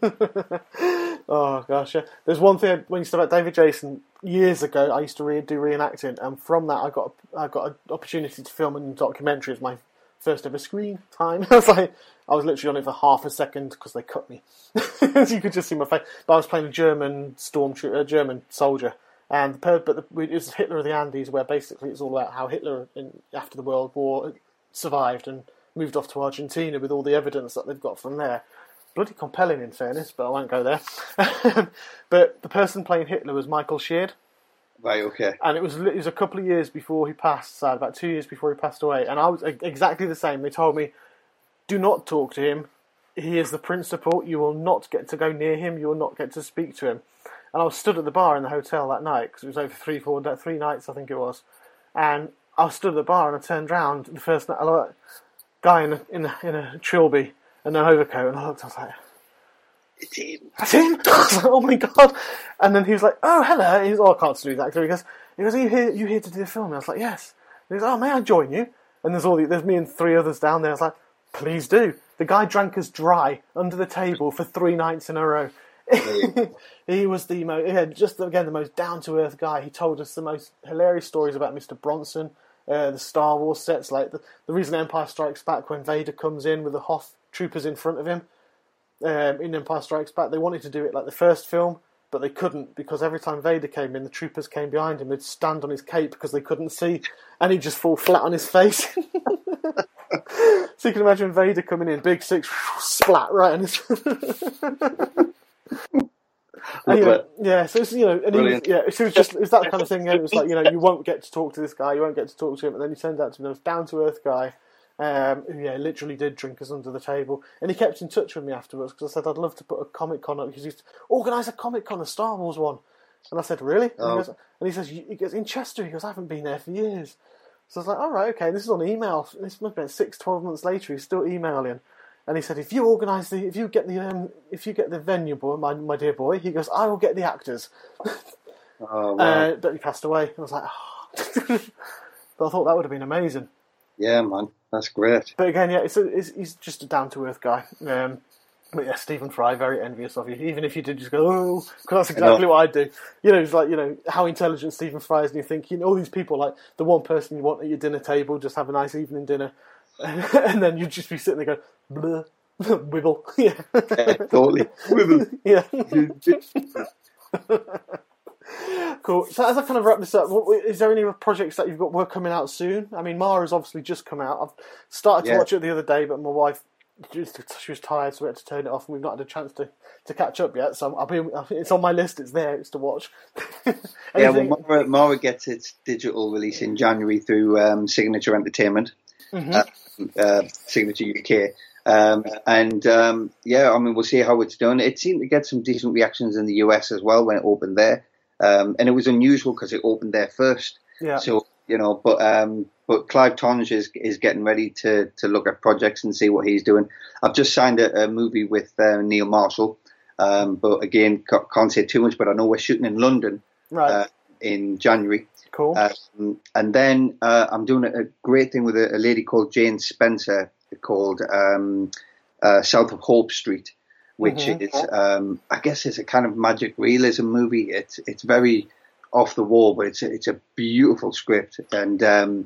[SPEAKER 3] Oh gosh, yeah. There's one thing when you said about David Jason years ago. I used to do reenacting, and from that I got an opportunity to film a documentary. It was my first ever screen time. I was literally on it for half a second because they cut me, so you could just see my face. But I was playing a German stormtrooper, a German soldier. And it was Hitler of the Andes, where basically it's all about how Hitler, after the World War, survived and moved off to Argentina with all the evidence that they've got from there. Bloody compelling, in fairness, but I won't go there. But the person playing Hitler was Michael Sheard.
[SPEAKER 2] Right, okay.
[SPEAKER 3] And it was a couple of years before he passed, about 2 years before he passed away. And I was exactly the same. They told me, do not talk to him. He is the principal. You will not get to go near him. You will not get to speak to him. And I was stood at the bar in the hotel that night, because it was over 3 nights, I think it was. And I was stood at the bar, and I turned round the first night, I looked, guy in a trilby and an overcoat, and I looked, I was like,
[SPEAKER 2] it's him.
[SPEAKER 3] That's him. I was like, oh my God. And then he was like, oh, hello. He was, I can't do that. He goes, are you here to do the film? And I was like, yes. And he goes, oh, may I join you? And there's me and 3 others down there. I was like, please do. The guy drank us dry under the table for 3 nights in a row. He was the most down-to-earth guy. He told us the most hilarious stories about Mr. Bronson, the Star Wars sets, like the reason Empire Strikes Back, when Vader comes in with the Hoth troopers in front of him in Empire Strikes Back, they wanted to do it like the first film, but they couldn't, because every time Vader came in, the troopers came behind him, they'd stand on his cape because they couldn't see, and he'd just fall flat on his face. So you can imagine Vader coming in, big six, splat right on his Yeah, so it's, and it's that kind of thing. It was like, you won't get to talk to this guy, you won't get to talk to him, and then he turned out to be the most down-to-earth guy. Who literally did drink us under the table, and he kept in touch with me afterwards because I said I'd love to put a Comic-Con on, because he's organise a Comic-Con, a Star Wars one, and I said really, and he says in Chester. He goes, I haven't been there for years. So I was like, all right, okay. And this is on email. This must have been 6-12 months later. He's still emailing, and he said, if you get the venue, boy, my dear boy, he goes, I will get the actors.
[SPEAKER 2] Oh, wow.
[SPEAKER 3] But he passed away. I was like, oh. But I thought that would have been amazing.
[SPEAKER 2] Yeah, man. That's great.
[SPEAKER 3] But again, he's just a down-to-earth guy. But yeah, Stephen Fry, very envious of you. Even if you did just go, oh, because that's exactly what I'd do. It's like, how intelligent Stephen Fry is, and you think, all these people, like the one person you want at your dinner table, just have a nice evening dinner, and then you'd just be sitting there going, bleh, wibble. Yeah,
[SPEAKER 2] totally. Wibble.
[SPEAKER 3] Yeah. Cool. So as I kind of wrap this up, is there any projects that you've got work coming out soon? I mean, Mara's obviously just come out. I've started to watch it the other day, but my wife, she was tired, so we had to turn it off, and we've not had a chance to catch up yet. So it's on my list. It's there. It's to watch.
[SPEAKER 2] Yeah, well, Mara gets its digital release in January through Signature Entertainment, Signature UK. We'll see how it's done. It seemed to get some decent reactions in the US as well when it opened there. And it was unusual because it opened there first. Yeah. So, but Clive Tonge is getting ready to look at projects and see what he's doing. I've just signed a movie with Neil Marshall. But again, can't say too much, but I know we're shooting in London in January.
[SPEAKER 3] Cool.
[SPEAKER 2] And then I'm doing a great thing with a lady called Jane Spencer called South of Hope Street, which is, I guess it's a kind of magic realism movie. It's very off the wall, but it's a beautiful script, and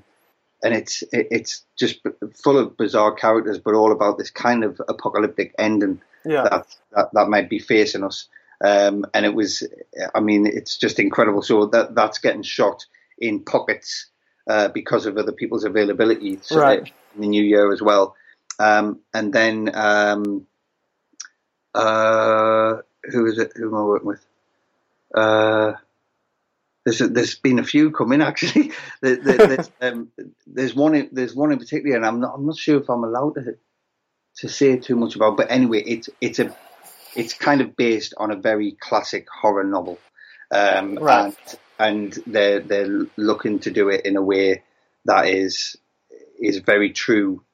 [SPEAKER 2] it's just full of bizarre characters, but all about this kind of apocalyptic ending that might be facing us. And it was, it's just incredible. So that's getting shot in pockets because of other people's availability in the new year as well. And then who is it? Who am I working with? There's been a few coming actually. There's one in particular, and I'm not sure if I'm allowed to say too much about. But anyway, it's kind of based on a very classic horror novel, and they're looking to do it in a way that is very true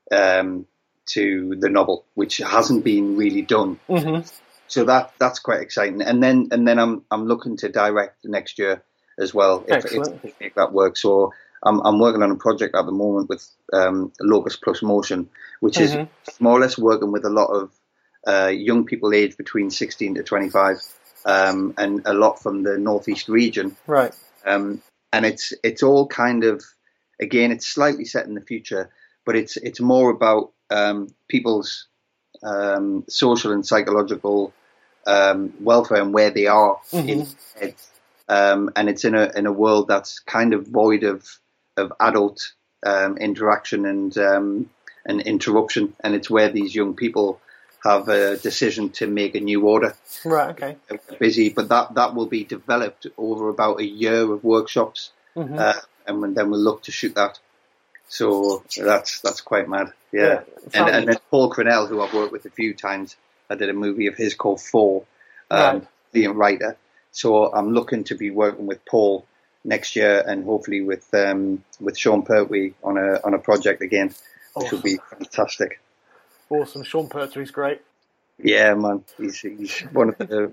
[SPEAKER 2] to the novel, which hasn't been really done. So that's quite exciting. And then I'm looking to direct next year as well if make that work. So I'm working on a project at the moment with Locus Plus Motion, which is more or less working with a lot of young people aged between 16 to 25, and a lot from the Northeast region. Right. And it's all kind of, again, it's slightly set in the future, but it's more about people's social and psychological welfare and where they are in head. And it's in a world that's kind of void of adult interaction and interruption, and it's where these young people have a decision to make a new order.
[SPEAKER 3] Right. Okay.
[SPEAKER 2] They're busy, but that will be developed over about a year of workshops, and then we'll look to shoot that. So that's quite mad. Yeah. And then Paul Cronell, who I've worked with a few times, I did a movie of his called Four, the writer. So I'm looking to be working with Paul next year, and hopefully with Sean Pertwee on a project again, which will be fantastic.
[SPEAKER 3] Awesome. Sean Pertwee's great.
[SPEAKER 2] Yeah, man. He's one of the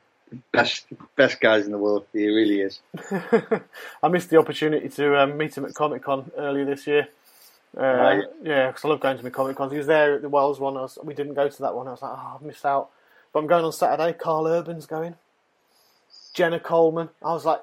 [SPEAKER 2] best guys in the world. He really is.
[SPEAKER 3] I missed the opportunity to meet him at Comic-Con earlier this year. Yeah, because I love going to my Comic-Cons. He was there at the Wells one. We didn't go to that one. I was like, I've missed out. But I'm going on Saturday. Carl Urban's going. Jenna Coleman. I was like,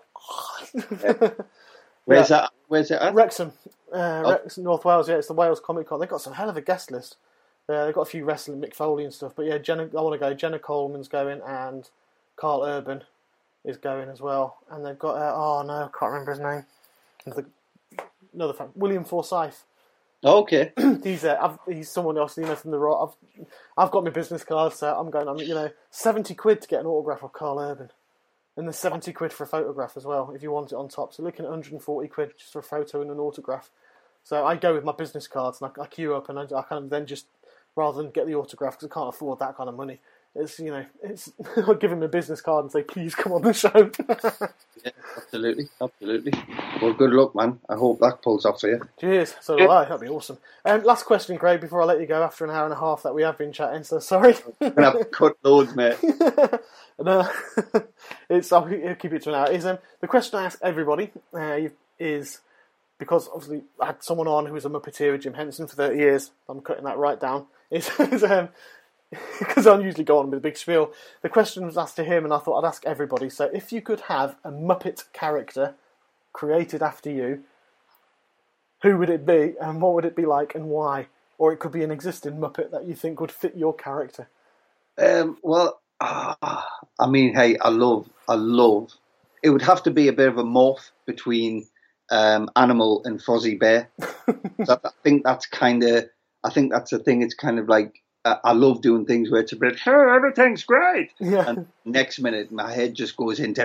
[SPEAKER 2] Where's that? Where's it at?
[SPEAKER 3] Wrexham. Wrexham, North Wales. Yeah, it's the Wales Comic-Con. They've got some hell of a guest list. They've got a few wrestling, Mick Foley and stuff. But yeah, I want to go. Jenna Coleman's going, and Carl Urban is going as well. And they've got, I can't remember his name. Another fan, William Forsyth.
[SPEAKER 2] Okay.
[SPEAKER 3] He's someone else, from the right. I've got my business card, so I'm going on, 70 quid to get an autograph of Carl Urban. And there's 70 quid for a photograph as well, if you want it on top. So looking at 140 quid just for a photo and an autograph. So I go with my business cards and I queue up, and I kind of then just, rather than get the autograph, because I can't afford that kind of money, it's I'll give him a business card and say, please come on the show.
[SPEAKER 2] Yeah, absolutely. Well, good luck, man. I hope that pulls off for you.
[SPEAKER 3] Cheers. So do I. That'd be awesome. Last question, Craig, before I let you go after an hour and a half that we have been chatting, so sorry.
[SPEAKER 2] I'm going to have to cut loads, mate.
[SPEAKER 3] No, I'll keep it to an hour. The question I ask everybody is, because obviously I had someone on who was a Muppeteer, Jim Henson, for 30 years. I'm cutting that right down. Because I usually go on with a big spiel. The question was asked to him, and I thought I'd ask everybody. So, if you could have a Muppet character created after you, who would it be, and what would it be like, and why? Or it could be an existing Muppet that you think would fit your character.
[SPEAKER 2] Well, I mean, hey, I love. It would have to be a bit of a morph between Animal and Fozzie Bear. I think that's the thing. It's kind of like, I love doing things where it's a bit, hey, everything's great.
[SPEAKER 3] Yeah.
[SPEAKER 2] And next minute, my head just goes into,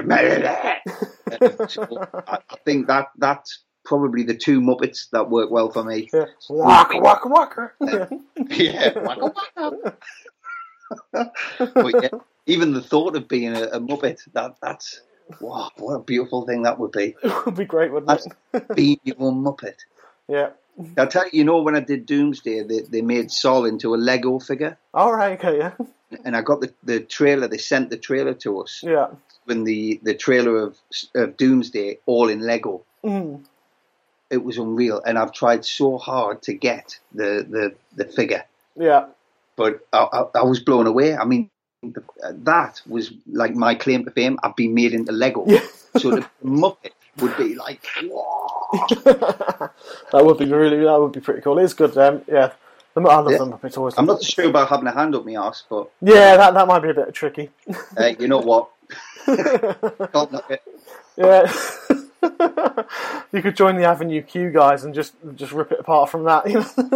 [SPEAKER 2] so I think that's probably the two Muppets that work well for me.
[SPEAKER 3] Yeah. Waka, waka, waka.
[SPEAKER 2] Yeah, waka, waka. But yeah, even the thought of being a Muppet, that's, wow, what a beautiful thing that would be.
[SPEAKER 3] It would be great, wouldn't it?
[SPEAKER 2] Being your own Muppet.
[SPEAKER 3] Yeah.
[SPEAKER 2] I'll tell you, when I did Doomsday, they made Sol into a Lego figure.
[SPEAKER 3] All right, okay, yeah.
[SPEAKER 2] And I got the trailer, they sent the trailer to us.
[SPEAKER 3] Yeah.
[SPEAKER 2] When the trailer of Doomsday, all in Lego.
[SPEAKER 3] Mm.
[SPEAKER 2] It was unreal. And I've tried so hard to get the figure.
[SPEAKER 3] Yeah.
[SPEAKER 2] But I was blown away. I mean, that was like my claim to fame. I've been made into Lego.
[SPEAKER 3] Yeah.
[SPEAKER 2] So the Muppet would be like, whoa.
[SPEAKER 3] That would be pretty cool. It's good. Yeah. I love them Muppets always.
[SPEAKER 2] I'm not sure about having a hand up my arse, but
[SPEAKER 3] yeah, that might be a bit tricky.
[SPEAKER 2] You know what? Can't knock it.
[SPEAKER 3] Yeah. You could join the Avenue Q guys and just rip it apart from that.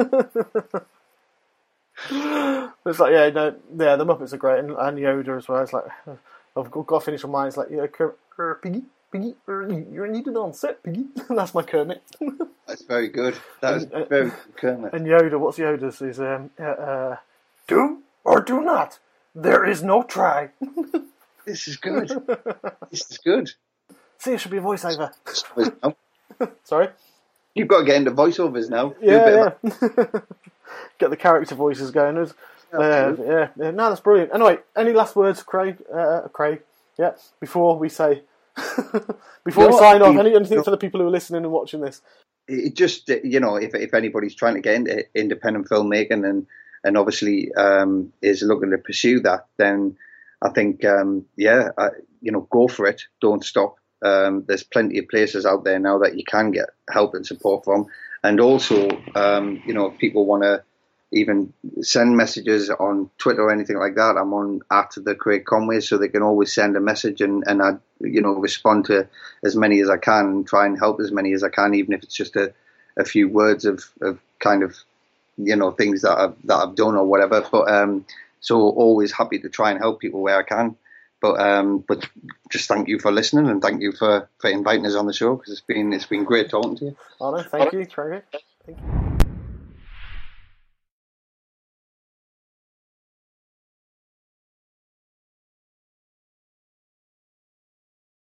[SPEAKER 3] It's like, the Muppets are great, and Yoda as well. It's like, I've got to finish on mine. It's like, Piggy, you're needed on set, Piggy. That's my Kermit.
[SPEAKER 2] That's very good. That was very good, Kermit.
[SPEAKER 3] And Yoda, what's Yoda's? Is do or do not. There is no try.
[SPEAKER 2] This is good. This is good.
[SPEAKER 3] See, it should be a voiceover. Sorry?
[SPEAKER 2] You've got to get into voiceovers now.
[SPEAKER 3] Yeah. Get the character voices going. Yeah. No, that's brilliant. Anyway, any last words, Craig? Yeah. Before we say, we sign off, anything for the people who are listening and watching this?
[SPEAKER 2] It just, if anybody's trying to get into independent filmmaking and obviously is looking to pursue that, then I think, go for it. Don't stop. There's plenty of places out there now that you can get help and support from. And also, if people want to even send messages on Twitter or anything like that, I'm on @the Craig Conway, so they can always send a message and I, respond to as many as I can and try and help as many as I can, even if it's just a few words of kind of, things that I've done or whatever. But so always happy to try and help people where I can. But just thank you for listening and thank you for inviting us on the show, because it's been great talking to you.
[SPEAKER 3] Oh no, thank you, Craig. Thank you.